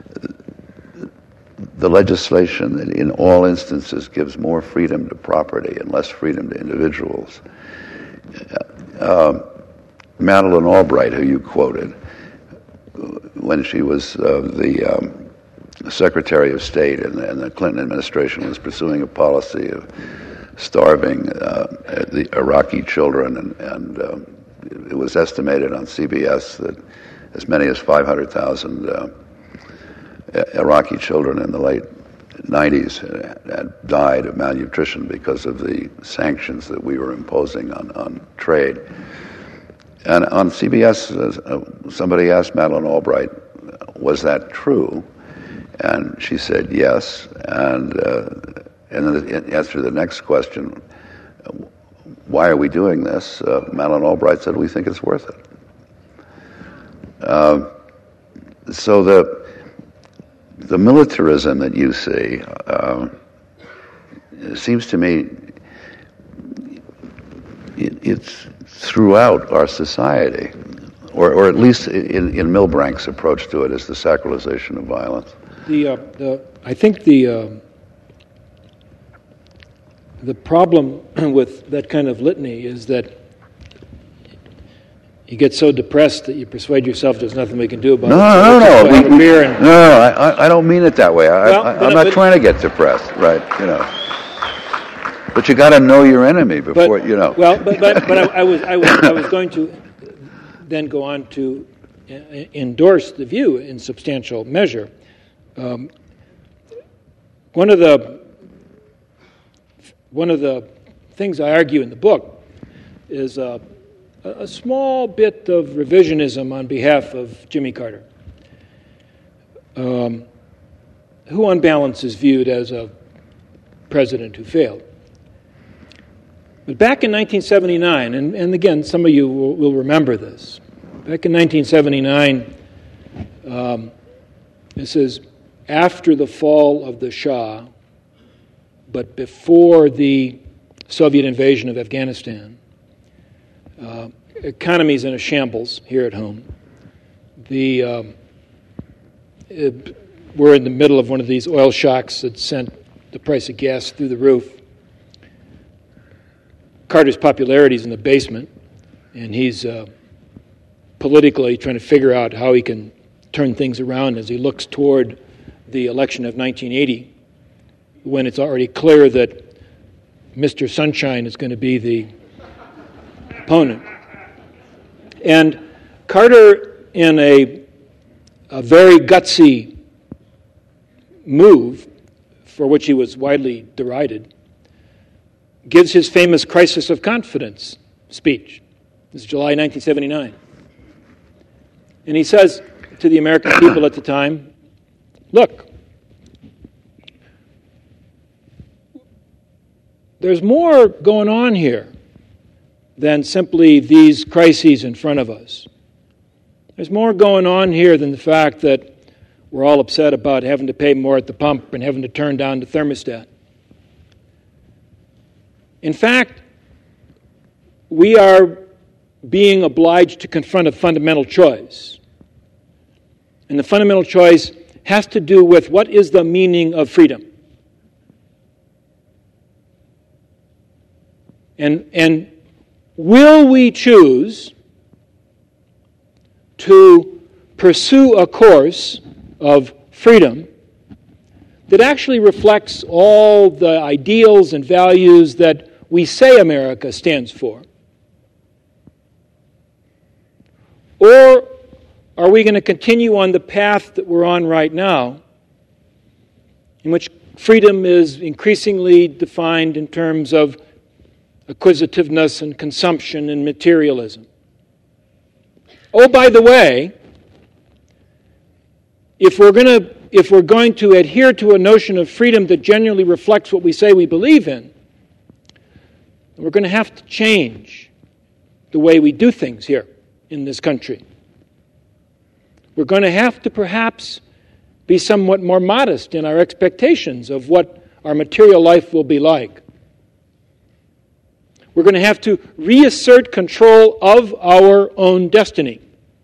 the legislation that in all instances gives more freedom to property and less freedom to individuals. Uh, Madeleine Albright, who you quoted, when she was uh, the um, Secretary of State and, and the Clinton administration was pursuing a policy of starving uh, the Iraqi children, and, and um, it was estimated on C B S that as many as five hundred thousand uh, Iraqi children in the late nineties had died of malnutrition because of the sanctions that we were imposing on, on trade. And on C B S, uh, somebody asked Madeleine Albright, was that true? And she said yes. And uh, and then the answer to the next question, why are we doing this? Uh, Madeleine Albright said, we think it's worth it. Uh, so the the militarism that you see uh, seems to me it, it's throughout our society, or or at least in, in Milbank's approach to it, is the sacralization of violence. The uh, the I think the uh, the problem with that kind of litany is that you get so depressed that you persuade yourself there's nothing we can do about no, it. No, no, no. Have a beer and, no, no, I, I don't mean it that way. I, well, I, I'm but, not but, trying to get depressed, right? You know. But you got to know your enemy before, but, you know. Well, but but, but I, I was I was I was going to then go on to endorse the view in substantial measure. Um, one of the one of the things I argue in the book is uh, a small bit of revisionism on behalf of Jimmy Carter, um, who on balance is viewed as a president who failed. But back in nineteen seventy-nine, and, and again, some of you will, will remember this, back in nineteen seventy-nine, um, this is after the fall of the Shah, but before the Soviet invasion of Afghanistan. Uh, economy's in a shambles here at home. The um, it, we're in the middle of one of these oil shocks that sent the price of gas through the roof. Carter's popularity is in the basement, and he's uh, politically trying to figure out how he can turn things around as he looks toward the election of nineteen eighty, when it's already clear that Mister Sunshine is going to be the opponent. And Carter, in a, a very gutsy move, for which he was widely derided, gives his famous crisis of confidence speech. This is July nineteen seventy-nine. And he says to the American people at the time, look, there's more going on here than simply these crises in front of us. There's more going on here than the fact that we're all upset about having to pay more at the pump and having to turn down the thermostat. In fact, we are being obliged to confront a fundamental choice. And the fundamental choice has to do with what is the meaning of freedom. And, and will we choose to pursue a course of freedom that actually reflects all the ideals and values that we say America stands for? Or are we going to continue on the path that we're on right now, in which freedom is increasingly defined in terms of acquisitiveness and consumption and materialism? Oh, by the way, if we're going to if we're going to adhere to a notion of freedom that genuinely reflects what we say we believe in, we're going to have to change the way we do things here in this country. We're going to have to perhaps be somewhat more modest in our expectations of what our material life will be like. We're going to have to reassert control of our own destiny.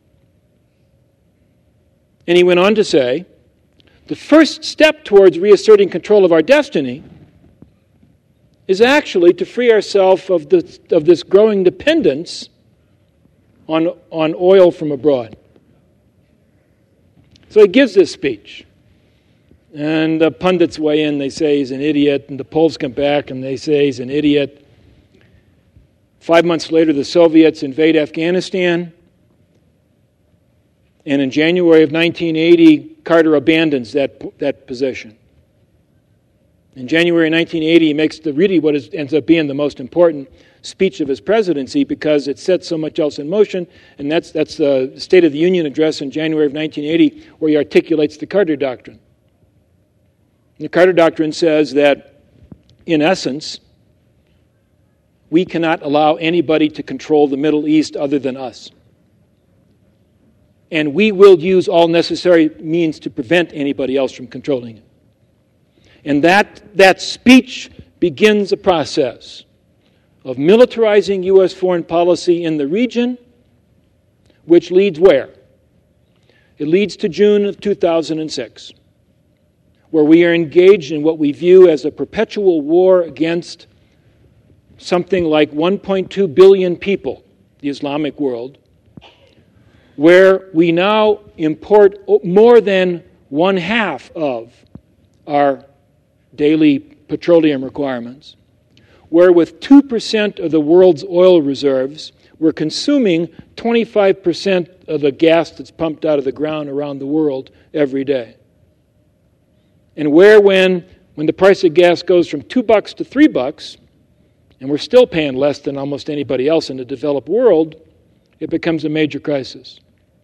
And he went on to say, the first step towards reasserting control of our destiny is actually to free ourselves of this, of this growing dependence on, on oil from abroad. So he gives this speech. And the pundits weigh in, they say he's an idiot, and the Poles come back and they say he's an idiot. Five months later, the Soviets invade Afghanistan. And in January of nineteen eighty, Carter abandons that, that position. In January nineteen eighty, he makes the really what is, ends up being the most important speech of his presidency because it sets so much else in motion, and that's, that's the State of the Union address in January of nineteen eighty where he articulates the Carter Doctrine. And the Carter Doctrine says that, in essence, we cannot allow anybody to control the Middle East other than us. And we will use all necessary means to prevent anybody else from controlling it. And that, that speech begins a process of militarizing U S foreign policy in the region, which leads where? It leads to June of two thousand six, where we are engaged in what we view as a perpetual war against something like one point two billion people, the Islamic world, where we now import more than one half of our daily petroleum requirements, where with two percent of the world's oil reserves, we're consuming twenty-five percent of the gas that's pumped out of the ground around the world every day. And where when, when the price of gas goes from two bucks to three bucks, and we're still paying less than almost anybody else in the developed world, it becomes a major crisis.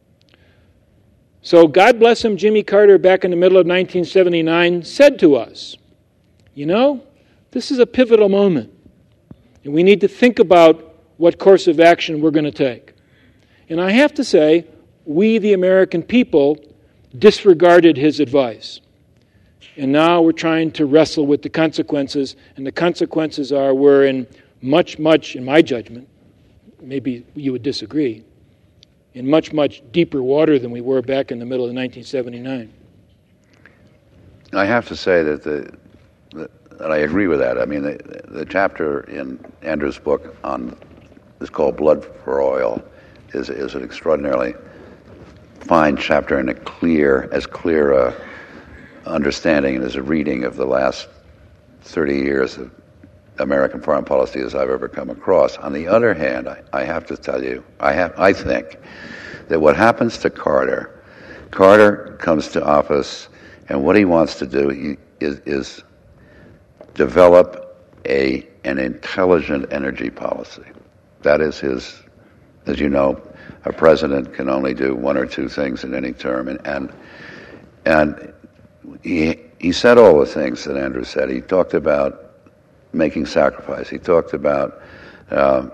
So God bless him, Jimmy Carter, back in the middle of nineteen seventy-nine, said to us, you know, this is a pivotal moment, and we need to think about what course of action we're going to take. And I have to say, we, the American people, disregarded his advice. And now we're trying to wrestle with the consequences, and the consequences are we're in much, much, in my judgment, maybe you would disagree, in much, much deeper water than we were back in the middle of nineteen seventy-nine. I have to say that the, the that I agree with that. I mean, the, the chapter in Andrew's book on is called "Blood for Oil" is is an extraordinarily fine chapter and a clear, as clear a understanding and as a reading of the last thirty years of American foreign policy as I've ever come across. On the other hand, I, I have to tell you, I have I think that what happens to Carter, Carter comes to office, and what he wants to do he, is, is develop a an intelligent energy policy. That is his, as you know, a president can only do one or two things in any term, and and, and he he said all the things that Andrew said. He talked about making sacrifice. He talked about uh,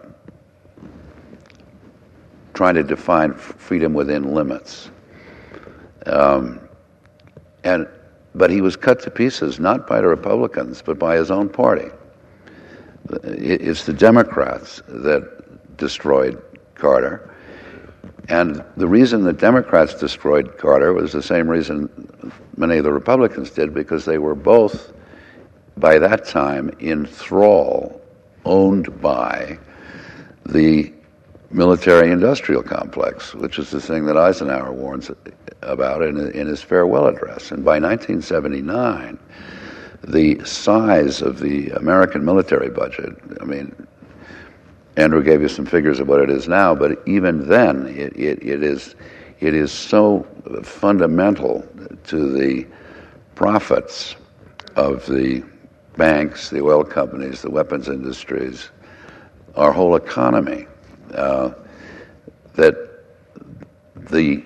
trying to define freedom within limits. Um, and but he was cut to pieces not by the Republicans but by his own party. It's the Democrats that destroyed Carter. And the reason the Democrats destroyed Carter was the same reason many of the Republicans did, because they were both, by that time, in thrall, owned by the military-industrial complex, which is the thing that Eisenhower warns about in, in his farewell address. And by nineteen seventy-nine, the size of the American military budget, I mean, Andrew gave you some figures of what it is now, but even then, it, it, it is it is so fundamental to the profits of the banks, the oil companies, the weapons industries, our whole economy, uh, that the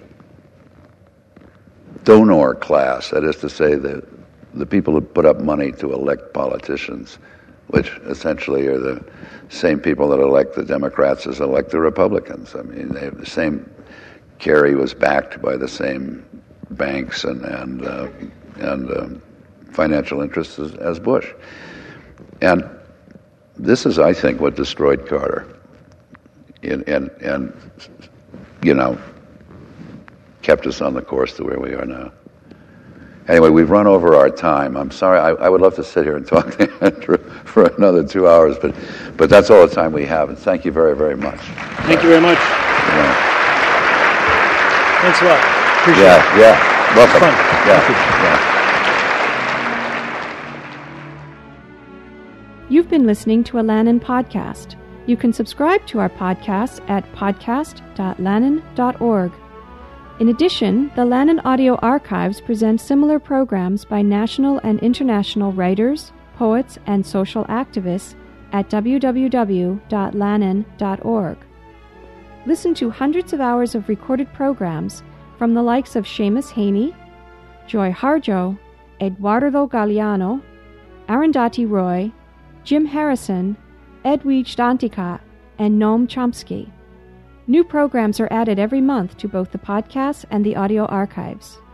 donor class, that is to say, the the people who put up money to elect politicians, which essentially are the same people that elect the Democrats as elect the Republicans. I mean, they have the same. Kerry was backed by the same banks and and uh, and uh, financial interests as, as Bush. And this is, I think, what destroyed Carter. And, and, and you know, kept us on the course to where we are now. Anyway, we've run over our time. I'm sorry. I, I would love to sit here and talk to Andrew for another two hours, but but that's all the time we have. And thank you very, very much. Thank you very much. Yeah. Thanks a lot. Appreciate yeah, it. Yeah, welcome. Fun. Yeah, Thank you. yeah. You've been listening to a Lannan podcast. You can subscribe to our podcast at podcast dot lannan dot org. In addition, the Lannan Audio Archives present similar programs by national and international writers, poets, and social activists at w w w dot lannan dot org. Listen to hundreds of hours of recorded programs from the likes of Seamus Haney, Joy Harjo, Eduardo Galeano, Arundhati Roy, Jim Harrison, Edwidge Danticat, and Noam Chomsky. New programs are added every month to both the podcasts and the audio archives.